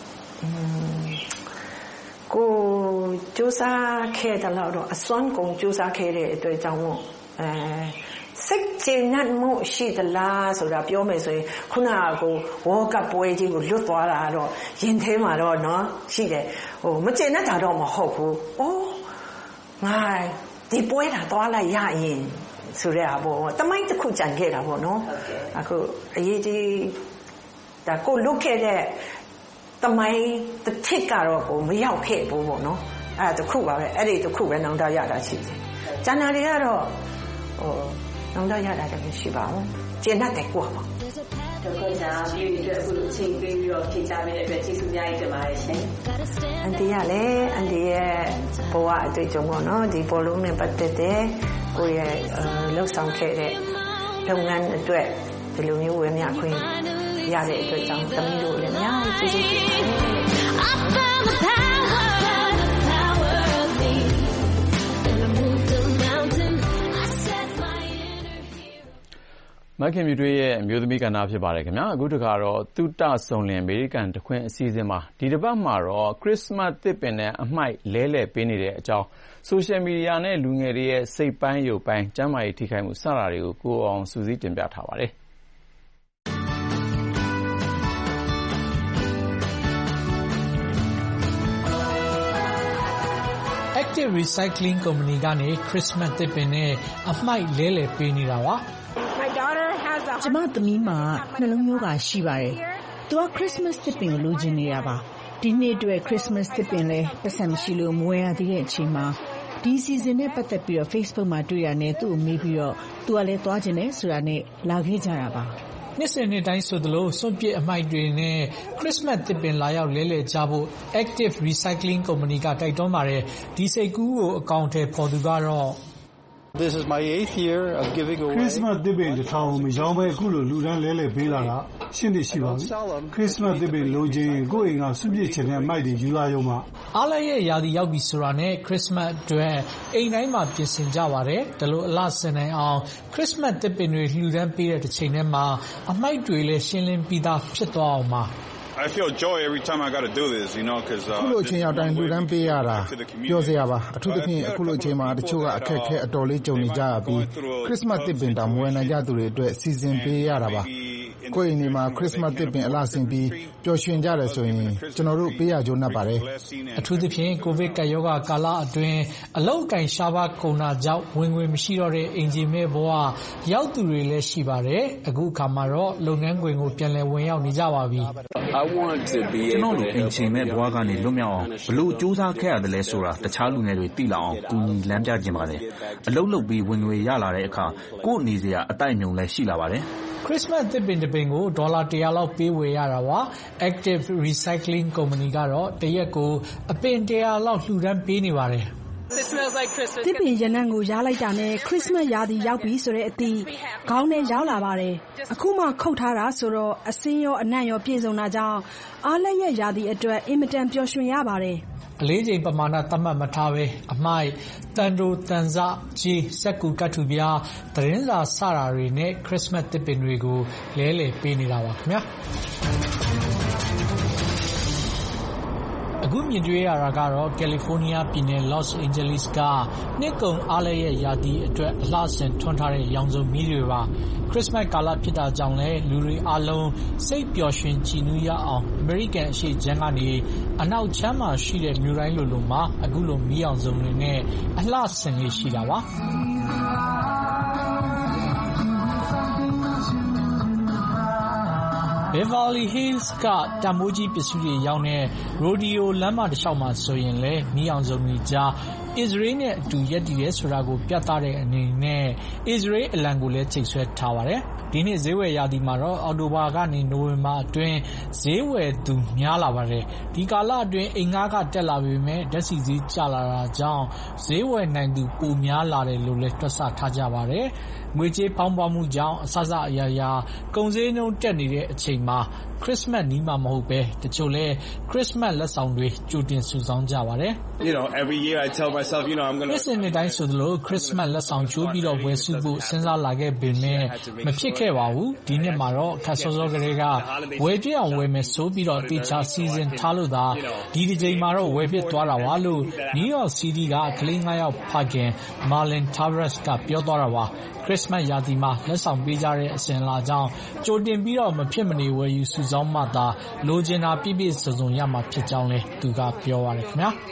ကိုစူးစမ်းခဲ့တယ်လို့တော့အစွမ်းကုန်စူးစမ်းခဲ့တဲ့အတွက်ကြောင့်မို့အဲစိတ်ကျေနပ်မှုရှိသလားဆိုတာပြောမယ်ဆိုရင်ခုနကကိုဝေါ်ကပွဲကြီးကိုလွတ်သွားတာတော့ရင်ထဲမှာတော့နော်ရှိတယ်ဟိုမကျေနပ်တာတော့မဟုတ်ဘူးအိုးငါဒီပွဲတာသွားလိုက်ရရင်ဆိုရပေါ့တမိုင်းတစ်ခုကြံခဲ့တာပေါ့နော်အခုအရေးကြီးဒါကိုလွတ်ခဲ့တဲ့တမိုင်းတစ်ထစ်ကတော့ကိုမရောက်ခဲ့ဘူးပေါ့နော်အဲ့ဒါတစ်ခုပါပဲအဲ့ဒီတစ်ခုပဲနောင်တရတာရှိတယ်ကျန်တာတွေကတော့ဟိုနောင်တရတာတည်းမရှိပါဘူးကျေနပ်တယ်ကိုပေါ့တော့ကိုကြာပြီးပြီးအတွက်အခုလိုအချိန်ပေးပြီးတော့ဖြေချပေးတဲ့အတွက်ကျေးဇူးများကြီးတင်ပါတယ်ရှင်အန်တီကလည်းအန်တီရဲ့ဘဝအတွေ့အကြုံပေါ့နော်ဒီဘောလုံးနဲ့ပတ်သက်တဲ့ကိုရဲ့လှုပ်ဆောင်ခဲ့တဲ့လုပ်ငန်းအတွက်ဒီလိုမျိုးဝင်မြခွင့်ရတဲ့အတွက်ကြောင့်တမီးတို့လည်းအများကြီးကျေးဇူးတင်ပါတယ်မခင်မြူတွေရဲ့အမျိုးသမီးကဏ္ဍဖြစ်ပါတယ်ခင်ဗျာအခုတခါတော့သုတဆုံလင်အမေရိကန်တခွင်အစီအစဉ်မှာဒီတစ်ပတ်မှာတော့ခရစ်စမတ်သစ်ပင်နဲ့အမှိုက်လဲလှယ်ပေးနေတဲ့အကြောင်းဆိုရှယ်မီဒီယာနဲ့လူငယ်တွေရဲ့စိတ်ပိုင်းရုပ်ပိုင်းကျန်းမာရေးထိခိုက်မှုစတာတွေကိုကိုအောင်စူးစီးတင်ပြထားပါတယ် Active Recycling Company ကနေ Christmas သစ်ပင်နဲ့အမှိုက်လဲလှယ်ပေးနေတာပါကျမသမီးမှာနှလုံးရောဂါရှိပါတယ်။သူက Christmas သစ်ပင်ကိုလိုချင်နေတာပါ။ဒီနေ့အတွက် Christmas သစ်ပင်လဲပတ်စံမရှိလို့မဝယ်ရသေးတဲ့အချိန်မှာဒီစီဇန်နဲ့ပတ်သက်ပြီးတော့ Facebook မှာတွေ့ရတဲ့သူ့ကိုမေးပြီးတော့သူကလည်းသွားချင်တယ်ဆိုတာနဲ့လာခဲ့ကြတာပါ။နှစ်စဉ်နှစ်တိုင်းဆိုသလိုစွန့်ပစ်အမှိုက်တွေနဲ့ Christmas သစ်ပင်လာရောက်လဲလှယ်ကြဖို့ Active Recycling Company ကတိုက်တွန်းပါတယ်။ဒီစိတ်ကူးကိုအကောင့်ထဲပေါ်သူကတော့ This is my eighth year of giving away Christmas သစ်ပင်တစ်ထောင်မရောင်းဘဲအခုလိုလူတန်းလဲလှယ်ပေးလာတာရှင်းနေရှိပါပြီ Christmas သစ်ပင်လိုချင်ကိုယ့်အိမ်ကစွန့်ပစ်ချင်တဲ့အမိုက်တွေယူလာရုံမှာအားလည်းရဲ့ယာဒီရောက်ပြီဆိုတာနဲ့ Christmas အတွက်အိမ်တိုင်းမှာပြင်ဆင်ကြပါတယ်ဒါလို့အလားစင်နိုင်အောင် Christmas သစ်ပင်တွေလှူဒန်းပေးတဲ့တစ်ချိန်တည်းမှာအမိုက်တွေလည်းရှင်းလင်းပြီးသားဖြစ်သွားအောင်ပါ I feel joy every time I got to do this, you know, because uh, အခုလိုအချိန်ရောက်တိုင်းလူတန်းပေးရတာပြောစရာပါအထူးသဖြင့်အခုလိုအချိန်မှာတချို့ကအခက်အခဲအတော်လေးကြုံနေကြရပြီး Christmas သစ်ပင်တောင်မဝယ်နိုင်ကြသူတွေအတွက်စီစဉ်ပေးရတာပါကိုယ့်အိမ်တွေမှာ Christmas သစ်ပင်အလှဆင်ပြီးပျော်ရွှင်ကြတယ်ဆိုရင်ကျွန်တော်တို့ပေးရကြုံနဲ့ပါတယ်အထူးသဖြင့်ကိုဗစ်ကပ်ရောဂါကာလအတွင်းအလုတ်ကင်ရှားပါကုန်တာကြောင့်ဝင်ငွေမရှိတော့တဲ့အင်ဂျင်မဲ့ဘဝရောက်သူတွေလည်းရှိပါတယ်အခုအခါမှာတော့လုပ်ငန်းခွင်ကိုပြန်လည်ဝင်ရောက်နေကြပါပြီကျွန်တော်တို့အင်ဂျင်မဲ့ဘဝကနေလွတ်မြောက်အောင်ဘလို့စူးစမ်းခဲ့ရတယ်လဲဆိုတာတခြားလူငယ်တွေသိလာအောင်ကူညီလမ်းပြခြင်းပါတယ်အလုတ်လုပ်ပြီးဝင်ငွေရလာတဲ့အခါကိုယ့်အနေစရာအတိုက်အမြုံလည်းရှိလာပါတယ် Christmas သစ်ပင်တစ်ပင်ကိုဒေါ်လာတစ်ရာလောက်ပေးဝယ်ရတာပါ Active Recycling Company ကတော့တရက်ကိုအပင်တစ်ရာလောက်လှူဒန်းပေးနေပါတယ်သစ်ပင်ရနံ့ကိုရားလိုက်တာနဲ့ Christmas ရာသီရောက်ပြီဆိုတဲ့အသည့်ခေါင်းထဲရောက်လာပါတယ်အခုမှခုတ်ထားတာဆိုတော့အစင်းရောအနံ့ရောပြည့်စုံတာကြောင့်အားလည်းရဲ့ရာသီအတွက်အင်မတန်ပျော်ရွှင်ရပါတယ်အလေးချိန်ပမာဏသတ်မှတ်မထားပဲအမှိုက်တန်တိုတန်စကြီးစက်ကူကတ်ထူပြားသတင်းစာစတာတွေနဲ့ Christmas သစ်ပင်တွေကိုလဲလှယ်ပေးနေတာပါခင်ဗျာအခုမြင်တွေ့ရတာကတော့ကယ်လီဖိုးနီးယားပြည်နယ်လော့စ်အိန်ဂျလိစ်ကနှစ်ကုန်အားလည်းရဲ့ရာသီအတွက်အလှဆင်ထွန်းထားတဲ့ရောင်စုံမီးတွေပါခရစ်စမတ်ကာလဖြစ်တာကြောင့်လည်းလူတွေအားလုံးစိတ်ပျော်ရွှင်ကြည်နူးရအောင်အမေရိကန်အရှေ့ခြမ်းကနေအနောက်ခြမ်းမှာရှိတဲ့မြို့တိုင်းလိုလိုမှာအခုလိုမီးရောင်စုံတွေနဲ့အလှဆင်လေးရှိတာပါBeverly Hills ကတမိုးကြီးပစ္စည်းတွေရောင်းတဲ့ Rodeo လမ်းမတစ်လျှောက်မှာဆိုရင်လည်းမီးအောင်စုံတွေကြားအစ္စရေးနဲ့အတူရပ်တည်တယ်ဆိုတာကိုပြသတဲ့အနေနဲ့အစ္စရေးအလံကိုလည်းချိတ်ဆွဲထားပါတယ်။ဒီနှစ်ဈေးဝယ်ရာသီမှာတော့အောက်တိုဘာကနေနိုဝင်ဘာအတွင်းဈေးဝယ်သူများလာပါတယ်။ဒီကာလအတွင်းအိမ်ငှားခတက်လာပေမဲ့ဓာတ်ဆီဈေးကျလာတာကြောင့်ဈေးဝယ်နိုင်သူပိုများလာတယ်လို့လည်းတွက်ဆထားကြပါတယ်။ငွေကြေးဖောင်းပွားမှုကြောင့်အစစအရာရာကုန်ဈေးနှုန်းတက်နေတဲ့အချိန်မှာခရစ်စမတ်နီးမှာမဟုတ်ပဲတချို့လဲခရစ်စမတ်လက်ဆောင်တွေကြိုတင်စုဆောင်းကြပါတယ်။ You know, every year I tell myself, you know, I'm going to နှစ်နှစ်တိုင်းဆိုသလိုခရစ်စမတ်လက်ဆောင်ချိုးပြီးတော့ဝယ်စုဖို့စဉ်းစားလာခဲ့ပေမဲ့မဖြစ်ခဲ့ပါဘူး။ဒီနှစ်မှာတော့ခက်စောစောကလေးကဝယ်ပြအောင်ဝယ်မယ်ဆိုပြီးတော့တေချာစီစဉ်ထားလို့သာဒီဒီချိန်မှာတော့ဝယ်ပြသွားတာပါလို့ New York City ကကလေးငါးယောက်ဖခင် Marlin Tavares ကပြောသွားတာပါ။ခရစ်စမတ်ရာသီမှာလက်ဆောင်ပေးကြတဲ့အစဉ်လာကြောင်းကြိုတင်ပြီးတော့မဖြစ်မနေဝယ်ယူစုဆောင်းမှသာလိုချင်တာပြည့်ပြည့်စုံစုံရမှာဖြစ်ကြောင်းလည်းသူကပြောပါတယ်ခင်ဗျာ။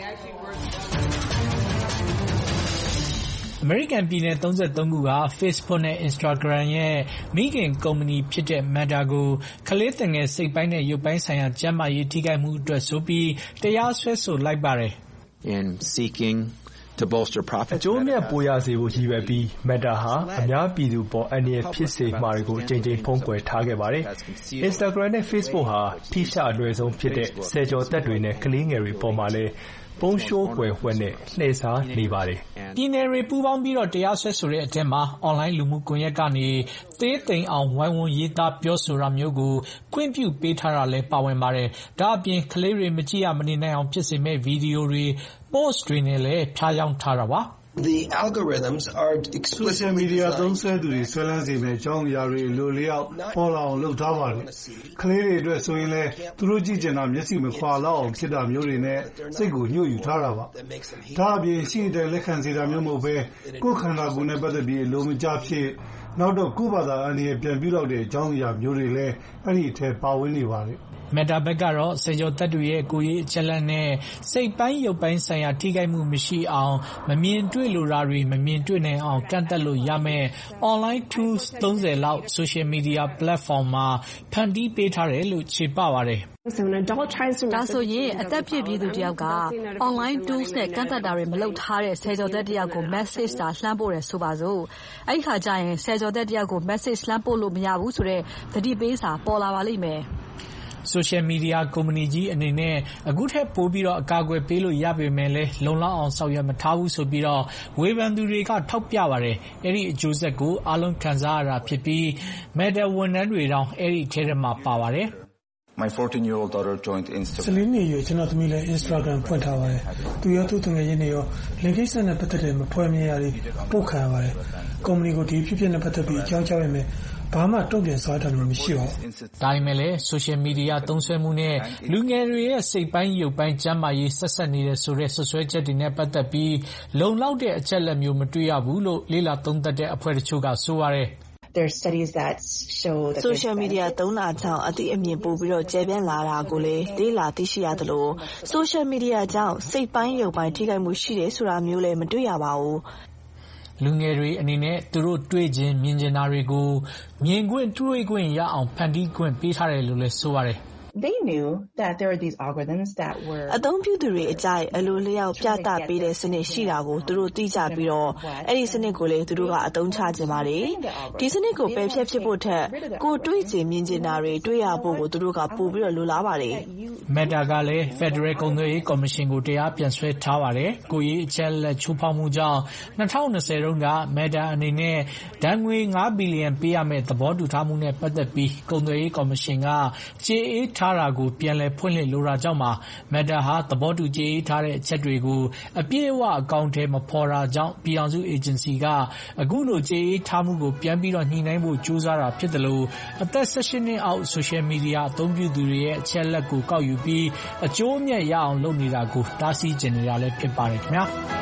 အမေရိကန်ပြည်နယ်သုံးဆယ်သုံးခုက Facebook နဲ့ Instagram ရဲ့မိခင်ကုမ္ပဏီဖြစ်တဲ့ Meta ကိုကလေးသူငယ်စိတ်ပိုင်းနဲ့ရုပ်ပိုင်းဆိုင်ရာကျန်းမာရေးထိခိုက်မှုအတွက်ဆိုပြီးတရားစွဲဆိုလိုက်ပါတယ်။ In seeking to bolster profit အကျိုးအမြတ်ပိုရစေဖို့ရည်ရွယ်ပြီး Meta ဟာအများပြည်သူပေါ်အန္တရာယ်ဖြစ်စေမှာတွေကိုအကြိမ်ကြိမ်ဖုံးကွယ်ထားခဲ့ပါတယ်။ Instagram နဲ့ Facebook ဟာထိရှအလွယ်ဆုံးဖြစ်တဲ့ဆယ်ကျော်သက်တွေနဲ့ကလေးငယ်တွေပေါ်မှာလည်းပုံရှိုးကွယ်ဝှက်နဲ့လှည့်စားနေပါတယ်။ပြည်နယ်တွေပူးပေါင်းပြီးတော့တရားစွဲဆိုတဲ့အထက်မှာအွန်လိုင်းလူမှုကွန်ရက်ကနေသေးသိမ်အောင်ဝိုင်းဝန်းရေးသားပြောဆိုတာမျိုးကိုခွင့်ပြုပေးထားတာလည်းပါဝင်ပါတယ်။ဒါအပြင်ကလေးတွေမကြည့်ရမနေနိုင်အောင်ဖြစ်စေမဲ့ဗီဒီယိုတွေ post တွေနဲ့လည်းဖြားယောင်းထားတာပါ။ The algorithms are explicitly social media သုံးစွဲသူတွေဆွဲလန်းစေမယ့်အကြောင်းအရာတွေလိုလျောက်ပေါ်လာအောင်လုပ်ထားပါတယ်။ကလေးတွေအတွက်ဆိုရင်လည်းသူတို့ကြည့်ချင်တာမျက်စိမခွာလောက်အောင်ဖြစ်တာမျိုးတွေနဲ့စိတ်ကိုညှို့ယူထားတာပါ။ဒါအပြင်ရှိတဲ့လက်ခံစေတာမျိုးမဟုတ်ပဲကိုယ်ခန္ဓာကိုယ်နဲ့ပတ်သက်ပြီးလိုမကျဖြစ်နောက်တော့ကိုယ့်ဘာသာအန္တရာယ်ပြန်ပြုလုပ်တဲ့အကြောင်းအရာမျိုးတွေလည်းအဲ့ဒီအထက်ပါဝင်နေပါတယ်။ Meta ဘက်ကတော့ဆယ်ကျော်သက်တွေရဲ့ကိုယ်ရေးအချက်လက်နဲ့စိတ်ပိုင်းရုပ်ပိုင်းဆိုင်ရာထိခိုက်မှုမရှိအောင်မမြင်တွေ့လိုတာတွေမမြင်တွေ့နိုင်အောင်ကန့်သတ်လို့ရမယ့် online tools သုံးဆယ်လောက် social media platform မှာဖန်တီးပေးထားတယ်လို့ခြေပပါတယ်။ဒါဆိုရင်အသက်ပြည့်ပြည်သူတယောက်က online tools နဲ့ကန့်သတ်တာတွေမလုပ်ထားတဲ့ဆယ်ကျော်သက်တယောက်ကို message တာလှမ်းပို့တယ်ဆိုပါစို့။အဲ့ဒီခါကျရင်ဆယ်ကျော်သက်တယောက်ကို message လှမ်းပို့လို့မရဘူးဆိုတဲ့သတိပေးစာပေါ်လာပါလိမ့်မယ်။ social media ကုမ္ပဏီကြီးအနေနဲ့အခုထက်ပိုပြီးတော့အကာအကွယ်ပေးလို့ရပေမဲ့လည်းလုံလောက်အောင်ဆောင်ရွက်မထားဘူးဆိုပြီးတော့ဝေဖန်သူတွေကထောက်ပြပါတယ်။အဲ့ဒီအကျိုးဆက်ကိုအားလုံးခံစားရတာဖြစ်ပြီး Meta ဝန်ထမ်းတွေတောင်အဲ့ဒီထဲမှာပါပါတယ်။ My fourteen-year-old daughter joined Instagram. ဆယ်လေးနှစ်အရွယ်ကျွန်တော်သမီးလည်း Instagram ဖွင့်ထားပါတယ်။သူရောသူ့သူငယ်ချင်းတွေရောလင်ကိစ္စနဲ့ပတ်သက်တဲ့မဖွင့်မြင်ရတွေပို့ခံရပါတယ်။ကုမ္ပဏီကိုဒီဖြစ်ဖြစ်နဲ့ပတ်သက်ပြီးအကြောင်းကြားရမယ်ဘာမှတုံ့ပြန်စွာတာမျိုးမရှိပါဘူး။ဒါပေမဲ့လည်း social media သုံးစွဲမှုနဲ့လူငယ်တွေရဲ့စိတ်ပိုင်းရုပ်ပိုင်းကျန်းမာရေးဆက်ဆက်နေတဲ့ဆိုတဲ့ဆွဆွဲချက်တွေနဲ့ပတ်သက်ပြီးလုံလောက်တဲ့အချက်လက်မျိုးမတွေ့ရဘူးလို့လေ့လာသုံးသပ်တဲ့အဖွဲ့တချို့ကဆိုပါတယ်။ There are studies that show that social media သုံးတာကြောင့်အသိအမြင်ပိုပြီးတော့ကျယ်ပြန့်လာတာကိုလည်းလေ့လာသိရှိရသလို social media ကြောင့်စိတ်ပိုင်းရုပ်ပိုင်းထိခိုက်မှုရှိတယ်ဆိုတာမျိုးလည်းမတွေ့ရပါဘူး။လူငယ်တွေအနေနဲ့သူတို့တွေ့ခြင်းမြင်ကျင်တာတွေကိုမြင်ခွင့်တွေ့ခွင့်ရအောင်ဖန်တီးခွင့်ပေးထားတယ်လို့လည်းဆိုပါတယ် They knew that there were these algorithms that were အသုံးပြုသူတွေအကြိုက်အလိုလျောက်ပြသပေးတဲ့စနစ်ရှိတာကိုသူတို့သိကြပြီးတော့အဲ့ဒီစနစ်ကိုလည်းသူတို့ကအသုံးချခြင်းပါတယ်ဒီစနစ်ကိုပယ်ဖျက်ဖြစ်ဖို့ထက်ကိုတွေးကြမြင်ကျင်တာတွေတွေ့ရဖို့ကိုသူတို့ကပို့ပြီးတော့လိုလားပါတယ် Meta ကလည်း Federal ကုန်သွယ်ရေးကော်မရှင်ကိုတရားပြန်ဆွဲထားပါတယ်ကိုရေးအချက်လက်ချိုးဖောက်မှုကြောင့်၂၀၂၀တုန်းက Meta အနေနဲ့ဒဏ်ငွေ၅ဘီလီယံပေးရမယ့်သဘောတူထားမှုနဲ့ပတ်သက်ပြီးကုန်သွယ်ရေးကော်မရှင်ကကြေအေးထားတာကိုပြန်လည်ဖွင့်လှစ်လိုတာကြောင့်မှာ Meta ဟာသဘောတူကြေအေးထားတဲ့အချက်တွေကိုအပြည့်အဝအကောင့်ထဲမဖော်တာကြောင့်ပြည်အောင်စု agency ကအခုလိုကြေအေးထားမှုကိုပြန်ပြီးတော့ညှိနှိုင်းဖို့ကြိုးစားတာဖြစ်တယ်လို့အသက်၁၈နှစ်အောက် social media အသုံးပြုသူတွေရဲ့အချက်လက်ကိုကောက်ယူပြီးအကျိုးအမြတ်ရအောင်လုပ်နေတာကိုတားဆီးကျင်နေတာလည်းဖြစ်ပါတယ်ခင်ဗျာ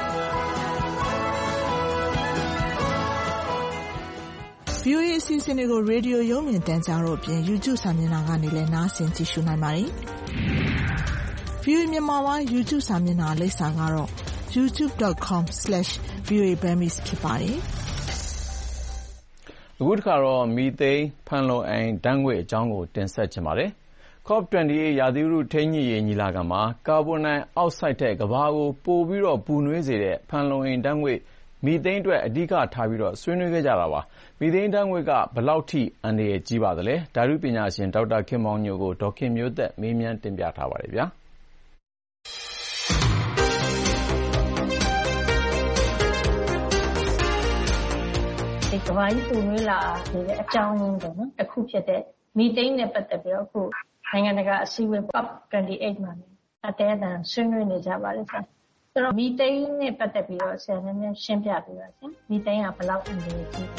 ဗီအိုအေ အစီအစဉ်တွေကိုရေဒီယိုရုံးမြင်တန်းကြားတို့အပြင် YouTube စာမျက်နှာကနေလည်းနားဆင်ကြည့်ရှုနိုင်ပါတယ်။ ဗီအိုအေမြန်မာပိုင်း YouTube စာမျက်နှာလိပ်စာကတော့ youtube dot com slash v o a burmese ဖြစ်ပါတယ်။အခုတစ်ခါတော့မီသိန်းဖန်လုံအိမ်ဓာတ်ငွေ့အကြောင်းကိုတင်ဆက်ချင်ပါတယ်။ COP ၂၈ ရာသီဥတုထိန်းညှိရေးညီလာခံမှာကာဗွန်ဒိုင်အောက်ဆိုက်ထက်ကမ္ဘာကိုပိုပြီးပူနွေးစေတဲ့ဖန်လုံအိမ်ဓာတ်ငွေ့မီသိန်းအတွက်အဓိကထားဆွေးနွေးခဲ့ကြတာပါ။မီသိန်းဓာတ်ငွေ့ကဘယ်လောက်ထိအန္တရာယ်ကြီးပါသလဲ။ဓာတုပညာရှင်ဒေါက်တာခင်မောင်ညိုကိုဒေါ်ခင်မျိုးသက်မေးမြန်းတင်ပြထားပါတယ်ဗျာ။ကမ္ဘာကြီးပူနွေးလာနေတဲ့အကြောင်းရင်းပေါ့နော်တစ်ခုဖြစ်တဲ့မီသိန်းနဲ့ပတ်သက်ပြီးတော့အခုနိုင်ငံတကာအစည်းအဝေး COP ၂၈ မှာအတဲအတန်ဆွေးနွေးနေကြပါတယ်ဆရာ။ဆိုတော့မီသိန်းနဲ့ပတ်သက်ပြီးတော့ဆရာနည်းနည်းရှင်းပြပေးပါဆရာ။မီသိန်းကဘယ်လောက်အန္တရာယ်ကြီး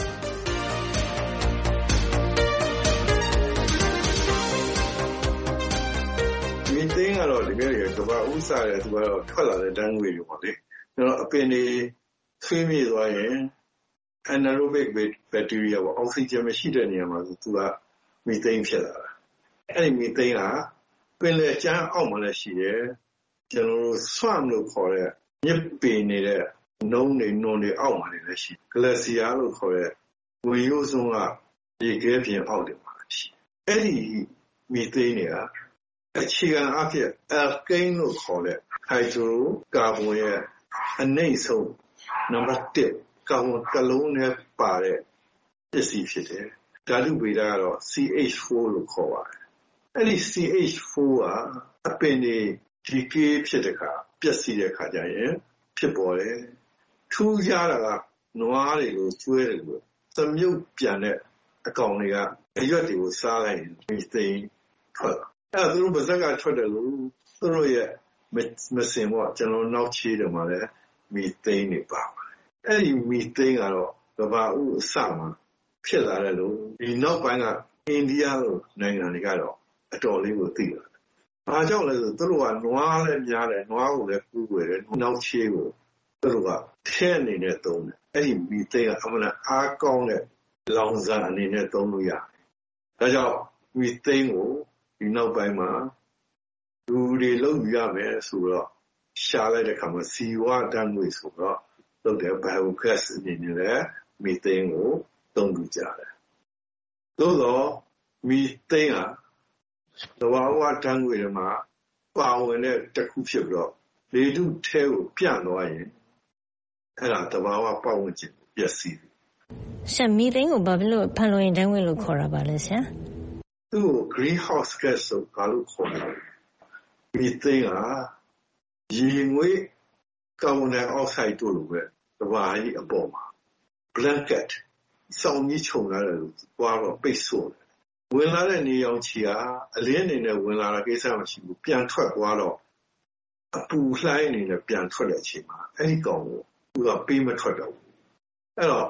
လဲ။မီသိန်းကတော့တကယ်ကမ္ဘာဥစ္စာရဲ့သူကတော့ထွက်လာတဲ့ဓာတ်ငွေတွေပေါ့လေ။အဲ့တော့အပင်တွေဆွေးမြေ့သွားရင်anaerobic bacteria ပေါ့အောက်ဆီဂျင်မရှိတဲ့နေရာမှာသူကမီသိန်းဖြစ်လာတာအဲ့ဒီမီသိန်းကပင်လယ်ကျန်းအောက်မှာလည်းရှိတယ်ကျွန်တော်တို့ swamp လို့ခေါ်တဲ့မြစ်ပင်နေတဲ့နုံးတွေနွံတွေအောက်မှာလည်းရှိ glacier လို့ခေါ်တဲ့ဝင်ရိုးစွန်းကရေခဲပြင်အောက်တွေမှာရှိအဲ့ဒီမီသိန်းတွေကအခြေခံအဖြစ် alkane လို့ခေါ်တဲ့ hydrocarbon ရဲ့အနိမ့်ဆုံး number တစ်ကာဗွန်ကလုံးနဲ့ပါတဲ့ပစ္စည်းဖြစ်တယ်ဓာတုဗေဒကတော့ C H four လို့ခေါ်ပါတယ်အဲ့ဒီ C H four ကအပင်တွေ decay ဖြစ်တဲ့အခါပျက်စီးတဲ့အခါကျရင်ဖြစ်ပေါ်တယ်ထူးခြားတာကနွားတွေကိုကျွဲတယ်လို့သမုတ်ပြန်တဲ့အကောင်တွေကအရွက်တွေကိုစားလိုက်ရင်မီသိန်းထွက်အဲ့ဒါသူတို့ပါဇက်ကထွက်တယ်လို့သူတို့ရဲ့မစင်ပေါ့ကျွန်တော်နောက်ချေးတယ်မှာလည်းမီသိန်းတွေပါအဲ့ဒီမီသိန်းကတော့ကမ္ဘာဥအစမှာဖြစ်လာတယ်လို့ဒီနောက်ပိုင်းကအိန္ဒိယလိုနိုင်ငံတွေကတော့အတော်လေးကိုသိလာတယ်။ဘာကြောင့်လဲဆိုသူတို့ကနွားလည်းများတယ်နွားကိုလည်းကူးွယ်တယ်နောက်ချေးကိုသူတို့ကထဲအနေနဲ့သုံးတယ်။အဲ့ဒီမီသိန်းကအမှန်အားကောင်းတဲ့လောင်စာအနေနဲ့သုံးလို့ရတယ်။ဒါကြောင့်မီသိန်းကိုဒီနောက်ပိုင်းမှာလူတွေလုံးယူရမယ်ဆိုတော့ရှားလိုက်တဲ့အခါမှာစီဝါဓာတ်ငွေဆိုတော့လုပ်တဲ့ biogas အနေနဲ့လည်းမီသိန်းကိုသုံးကြတယ်။သို့သောမီသိန်းဟာသဘာဝဓာတ်ငွေတွေမှာပါဝင်တဲ့တစ်ခုဖြစ်ပြီးတော့လေထုထဲကိုပြန့်သွားရင်အဲ့ဒါသဘာဝပတ်ဝန်းကျင်ပျက်စီးတယ်။ဆရာမီသိန်းကိုဘာဖြစ်လို့ဖန်လုံအိမ်ဓာတ်ငွေလို့ခေါ်တာပါလဲဆရာ။သူ့ကို greenhouse gas ဆိုဘာလို့ခေါ်လဲ။မီသိန်းဟာရေငွေ့ကာဗွန်ဒိုင်အောက်ဆိုက်တို့လိုပဲကမ္ဘာကြီးအပေါ်မှာ blanket စောင်းကြီးခြုံလာတယ်လို့ပြောတော့ပိတ်ဆို့တယ်ဝင်လာတဲ့နေရောင်ခြည်ကအလင်းအနေနဲ့ဝင်လာတာကိစ္စမရှိဘူးပြန်ထွက်သွားတော့အပူလှိုင်းအနေနဲ့ပြန်ထွက်တဲ့အချိန်မှာအဲ့ဒီကောင်ကိုသူကပေးမထွက်တော့ဘူးအဲ့တော့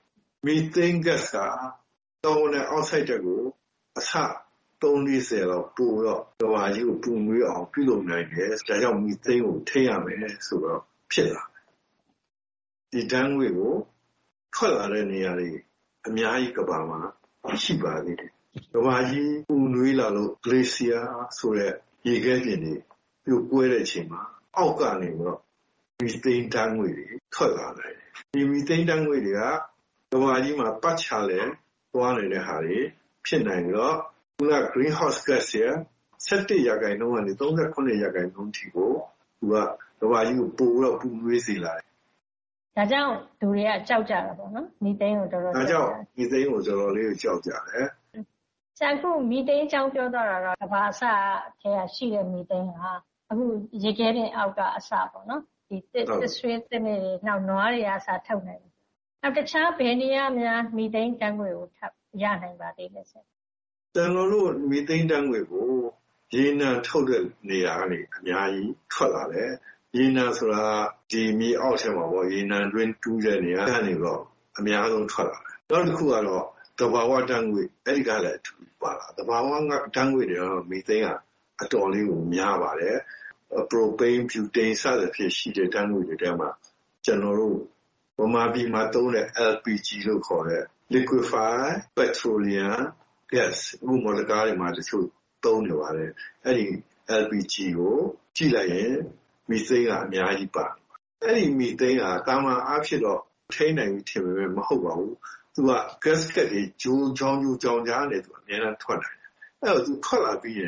methane gas ကတောင်းတဲ့ outside တက်ကိုအဆသုံးလေးဆယ်လောက်ပို့တော့ကမ္ဘာကြီးကိုပူနွေးအောင်ပြုလုပ်နိုင်တယ်ဒါကြောင့် methane ကိုထိရမယ်ဆိုတော့ဖြစ်လာဒီဓာတ်ငွေ့ကိုထွက်လာတဲ့နေရာတွေအများကြီးကမ္ဘာမှာရှိပါသေးတယ်။ကမ္ဘာကြီးပူနွေးလာလို့ glacier ဆိုတဲ့ရေခဲပြင်တွေပြိုကွဲတဲ့အချိန်မှာအောက်ကနေတော့မီသိန်းဓာတ်ငွေ့တွေထွက်လာတယ်။ဒီမီသိန်းဓာတ်ငွေ့တွေကကမ္ဘာကြီးမှာပတ်ချလဲသွားနေတဲ့ဟာတွေဖြစ်နိုင်တော့ခုန greenhouse gas ရဲ့ဆယ့်တစ်ရာခိုင်နှုန်းကနေသုံးဆယ့်ခုနှစ်ရာခိုင်နှုန်းထိကိုသူကကမ္ဘာကြီးကိုပိုတော့ပူနွေးစေလာတယ်ဒါကြောင့်လူတွေကကြောက်ကြတာပေါ့နော်မီသိန်းကိုတော်တော်ဒါကြောင့်မီသိန်းကိုတော်တော်လေးကိုကြောက်ကြတယ်ဆရာကမီသိန်းအကြောင်းပြောတော့တာတော့ကဘာအစထဲကရှိတဲ့မီသိန်းဟာအခုရေခဲပြင်အောက်ကအစပေါ့နော်ဒီတစ်ဆွေးတဲ့နေနောက်နွားတွေအစထုတ်နိုင်တယ်နောက်တခြားဘယ်နေရာများမီသိန်းတန်းငွေကိုထပ်ရနိုင်ပါသေးလဲဆရာကျွန်တော်တို့မီသိန်းတန်းငွေကိုရေနံထုတ်တဲ့နေရာကနေအများကြီးထွက်လာတယ်ရေနံဆိုတာဒီမြေအောက်ထဲမှာပေါ့ရေနံတွင်းတူးတဲ့နေရာကနေတော့အများဆုံးထွက်လာတယ်နောက်တစ်ခုကတော့သဘာဝဓာတ်ငွေအဲ့ဒီကလည်းအထူးပါလာသဘာဝဓာတ်ငွေတွေတော့မီသိန်းကအတော်လေးကိုများပါတယ် propane butane စသဖြင့်ရှိတဲ့ဓာတ်ငွေတွေထဲမှာကျွန်တော်တို့ဗမာပြည်မှာသုံးတဲ့ L P G လို့ခေါ်တဲ့ liquefied petroleum gas ဥပမာတကားတွေမှာတချို့သုံးနေပါတယ်အဲ့ဒီ L P G ကိုကြည့်လိုက်ရင်မီသိန်းကအများကြီးပါအဲ့ဒီမီသိန်းကတာမန်အားဖြင့်တော့ထိန်းနိုင်ပြီထင်ပေမဲ့မဟုတ်ပါဘူးသူက gasket တွေဂျိုးချောင်းဂျိုးချောင်းကြားနေသူအများနဲ့ထွက်လာတယ်အဲ့တော့သူထွက်လာပြီးရင်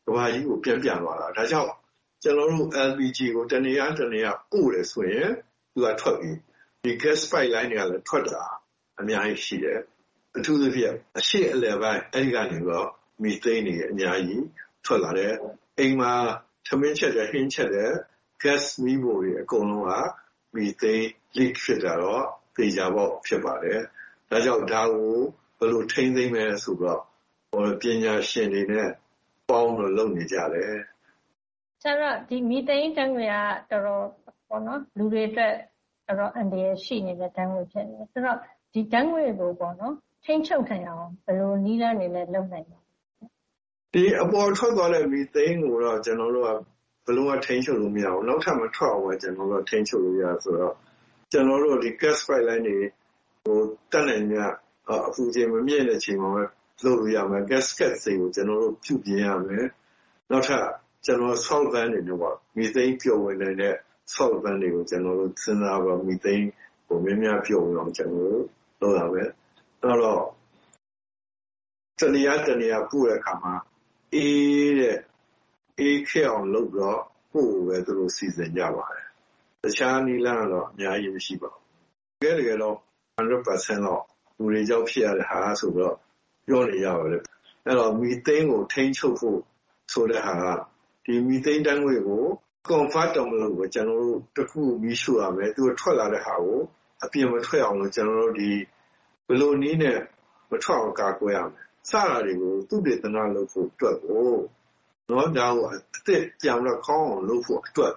ကဘာကြီးကိုပြန်ပြန်သွားတာဒါကြောင့်ကျွန်တော်တို့ L P G ကိုတနေရာတနေရာပို့တယ်ဆိုရင်သူကထွက်ပြီးဒီ gas pipeline တွေကလည်းထွက်တာအများကြီးရှိတယ်အထူးသဖြင့်အရှိအလယ်ပိုင်းအဲဒီကနေတော့မီသိန်းတွေအများကြီးထွက်လာတယ်အိမ်မှာသမင်းချက်တဲ့ဟင်းချက်တဲ့ gas မီးဖိုတွေအကုန်လုံးကမီသိန်း leak ဖြစ်တာတော့သိကြဖို့ဖြစ်ပါတယ်ဒါကြောင့်ဒါကိုဘယ်လိုထိန်းသိမ်းမလဲဆိုတော့ဟိုပညာရှင်တွေနဲ့ပေါင်းလို့လုပ်နေကြတယ်ဆရာဒီမီသိန်းတန်းတွေကတော်တော်ပေါ့နော်လူတွေအတွက်တော်တော်အန္တရာယ်ရှိနေတဲ့တန်းတွေဖြစ်နေတယ်ဆိုတော့ဒီတန်းတွေကိုပေါ့နော်ထိန်းချုပ်နိုင်အောင်ဘယ်လိုနည်းလမ်းတွေနဲ့လုပ်နိုင်လဲဒီအပေါ်ထွက်သွားတဲ့မီသိန်းကိုတော့ကျွန်တော်တို့ကဘယ်လိုမှထိန်းချုပ်လို့မရဘူးနောက်ထပ်မထွက်အောင်ကျွန်တော်တို့ထိန်းချုပ်လို့ရဆိုတော့ကျွန်တော်တို့ဒီ gas pipeline တွေဟိုတက်နေညအပူချိန်မမြင့်တဲ့အချိန်မှာပဲလုပ်လို့ရမယ် gasket တွေကိုကျွန်တော်တို့ပြုပြင်ရမယ်နောက်ထပ်ကျွန်တော် solvent တွေတော့ methane ပျော်ဝင်နေတဲ့ solvent တွေကိုကျွန်တော်တို့စဉ်းစားပြီး methane ကိုမြင်များပျော်ဝင်အောင်ကျွန်တော်တို့လုပ်ရမယ်အဲ့တော့တနည်းအားတနည်းအားပို့တဲ့အခါမှာအေးတဲ့အေးခဲအောင်လုပ်တော့ပို့ပဲသူတို့စီစဉ်ကြပါတယ်တခြားနည်းလမ်းတော့အများကြီးမရှိပါဘူးတကယ်တကယ်တော့ one hundred percent တော့လူတွေကြောက်ဖြစ်ရတဲ့ဟာဆိုတော့ပြောနေရပါတယ်အဲ့တော့မီသိန်းကိုထိန်းချုပ်ဖို့ဆိုတဲ့ဟာဒီမီသိန်းတန်းငွေကို convert တော့မလုပ်ဘူးကျွန်တော်တို့တစ်ခုမီးရှို့ရမယ်သူထွက်လာတဲ့ဟာကိုအပြင်မထွက်အောင်လို့ကျွန်တော်တို့ဒီဘယ်လိုနည်းနဲ့မထွက်အောင်ကာကွယ်ရမယ်စတာတွေကိုသူ့ဒေသနာလုပ်ဖို့အတွက်ကိုတော့ဒါကိုအစ်စ်ပြောင်းတော့ကောင်းအောင်လုပ်ဖို့အတွက်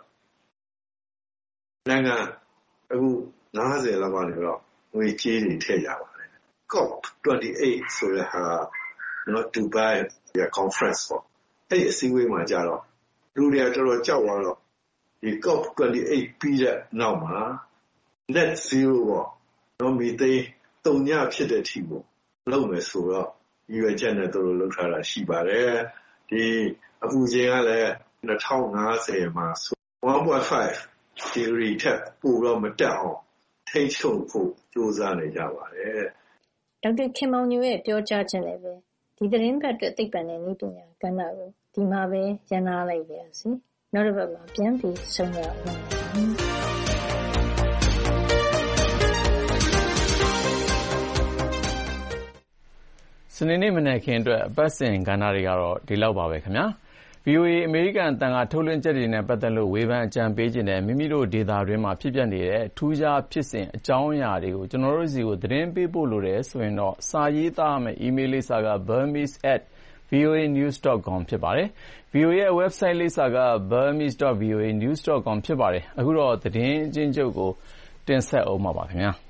နိုင်ငံအခုninetyလောက်ကနေတော့ငွေကြေးတွေထည့်ရပါတယ် COP twenty-eight ဆိုတဲ့ဟာနော် Dubai conference ပေါ့အဲ့ဒီအစည်းအဝေးမှာကြတော့လူတွေကတော်တော်ကြောက်သွားတော့ဒီ COP twenty-eight ပြီးတဲ့နောက်မှာ net zero ပေါ့နော်မီသိန်းသုံးညဖြစ်တဲ့အထိပေါ့လုပ်မယ်ဆိုတော့ဒီရွယ်ချက်နဲ့တို့လုပ်ထားတာရှိပါတယ်ဒီအပူချိန်ကလည်းtwenty fiftyမှာone point five degree ထက်ပိုတော့မတက်အောင်ထိန်းချုပ်ဖို့ကြိုးစားနေကြပါတယ်ဒေါက်တာခင်မောင်ညိုရဲ့ပြောကြားချက်လည်းပဲဒီသတင်းပတ်အတွက်သိပ္ပံနဲ့နည်းပညာကဏ္ဍကိုဒီမှာပဲရန်နာလိုက်ပါရစေနောက်တစ်ပတ်မှာပြန်ပြီးဆုံရအောင်စနေနေ့မနက်ခင်းအတွက်အပတ်စဉ်ကဏ္ဍတွေကတော့ဒီလောက်ပါပဲခင်ဗျာ ဗွီအိုအေ အမေရိကန်အသံကထုတ်လွှင့်ချက်တွေနဲ့ပတ်သက်လို့ဝေဖန်အကြံပေးခြင်းနဲ့မိမိတို့ဒေသတွင်းမှာဖြစ်ပျက်နေတဲ့ထူးခြားဖြစ်စဉ်အကြောင်းအရာတွေကိုကျွန်တော်တို့စီကိုသတင်းပေးဖို့လိုတယ်ဆိုရင်တော့စာရေးသားမယ့် email လိပ်စာက burmese at voa news dot com ဖြစ်ပါတယ်။ ဗွီအိုအေရဲ့ website လိပ်စာက burmese dot voa news dot com ဖြစ်ပါတယ်။အခုတော့သတင်းအကျဉ်းချုပ်ကိုတင်ဆက်အောင်ပါခင်ဗျာ။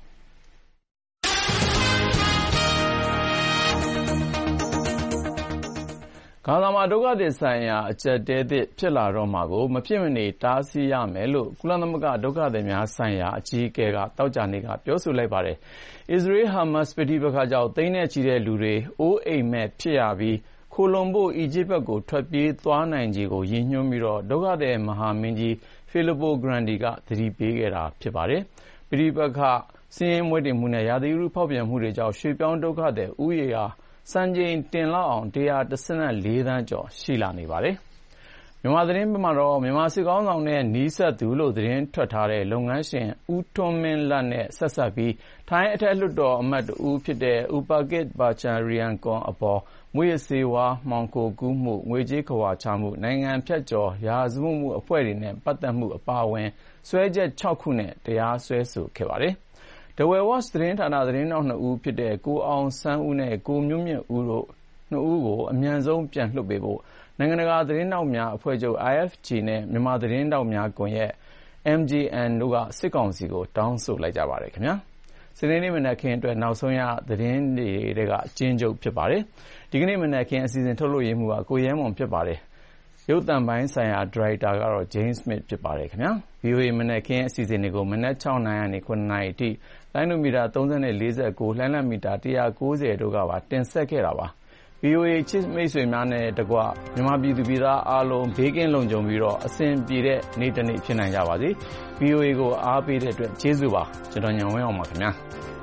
ဂါဇာမှာဒုက္ခသည်ဆိုင်ရာအကျပ်အတည်းသစ်ဖြစ်လာတော့မှာကိုမဖြစ်မနေတားဆီးရမယ်လို့ကုလသမဂ္ဂဒုက္ခသည်များဆိုင်ရာအကြီးအကဲကသောကြာနေ့ကပြောဆိုလိုက်ပါတယ်။အစ္စရေး-ဟာမတ်စ်ပဋိပက္ခကြောင့်သိန်းနဲ့ချီတဲ့လူတွေအိုးအိမ်မဲ့ဖြစ်ရပြီးခိုလှုံဖို့အီဂျစ်ဘက်ကိုထွက်ပြေးသွားနိုင်ခြေကိုရည်ညွှန်းပြီးဒုက္ခသည်မဟာမင်းကြီး Filippo Grandi ကသတိပေးခဲ့တာဖြစ်ပါတယ်။ပဋိပက္ခ၊ဆင်းရဲမွဲတေမှုနဲ့ရာသီဥတုဖောက်ပြန်မှုတွေကြောင့်ရွှေ့ပြောင်းဒုက္ခသည်ဦးရေဟာစံချိန်တင်လောက်အောင်one hundred fourteenသန်းကျော်ရှိလာနေပါတယ်။မြန်မာသတင်းမှာတော့မြန်မာစစ်ကောင်းဆောင်နဲ့နီးစပ်သူလို့သတင်းထွက်ထားတဲ့လုပ်ငန်းရှင်ဦးထွန်းမင်းလတ်နဲ့ဆက်စပ်ပြီးထိုင်းအထက်လွှတ်တော်အမတ်တဦးဖြစ်တဲ့ဥပကိတဘာချန်ရီယန်ကွန်အပေါ်မူးယစ်ဆေးဝါးမှောင်ခိုကူးမှု၊ငွေကြေးခဝါချမှု၊နိုင်ငံဖြတ်ကျော်ရာဇဝတ်မှုအဖွဲ့တွေနဲ့ပတ်သက်မှုအပါအဝင်စွဲချက်ခြောက်ခုနဲ့တရားစွဲဆိုခဲ့ပါတယ်။ The Watch သတင်းဌာနသတင်းထောက်နှစ်ဦးဖြစ်တဲ့ကိုအောင်ဆန်းဦးနဲ့ကိုမျိုးမြင့်ဦးတို့နှစ်ဦးကိုအမြန်ဆုံးပြန်လွှတ်ပေးဖို့နိုင်ငံတကာသတင်းထောက်များအဖွဲ့ချုပ် I F J နဲ့မြန်မာသတင်းထောက်များကွန်ရက် M J N တို့ကစစ်ကောင်စီကိုတောင်းဆိုလိုက်ကြပါတယ်ခင်ဗျာ။စနေနေ့မနက်ခင်းအတွက်နောက်ဆုံးရသတင်းတွေကအကျဉ်းချုပ်ဖြစ်ပါတယ်။ဒီကနေ့မနက်ခင်းအစီအစဉ်ထုတ်လွှင့်ရေးမှူးကကိုရဲမွန်ဖြစ်ပါတယ်။ရုပ်သံပိုင်းဆိုင်ရာဒါရိုက်တာကတော့ James Smith ဖြစ်ပါတယ်ခင်ဗျာ။ V O A မနက်ခင်းအစီအစဉ်တွေကိုမနက်sixနာရီကနေsevenနာရီအထိလိုင်းနိုမီတာthirty forty-nineလှိုင်းလံမီတာone ninetyတို့ကပါတင်ဆက်ခဲ့တာပါ။ V O A ချစ်မိတ်ဆွေများနဲ့တကွမြန်မာပြည်သူပြည်သားအားလုံးဘေးကင်းလုံခြုံပြီးတော့အဆင်ပြေတဲ့နေ့တစ်နေ့ဖြစ်နိုင်ကြပါစေ။ V O A ကိုအားပေးတဲ့အတွက်ကျေးဇူးပါ။ကျွန်တော်ညံဝင်းအောင်ပါခင်ဗျာ။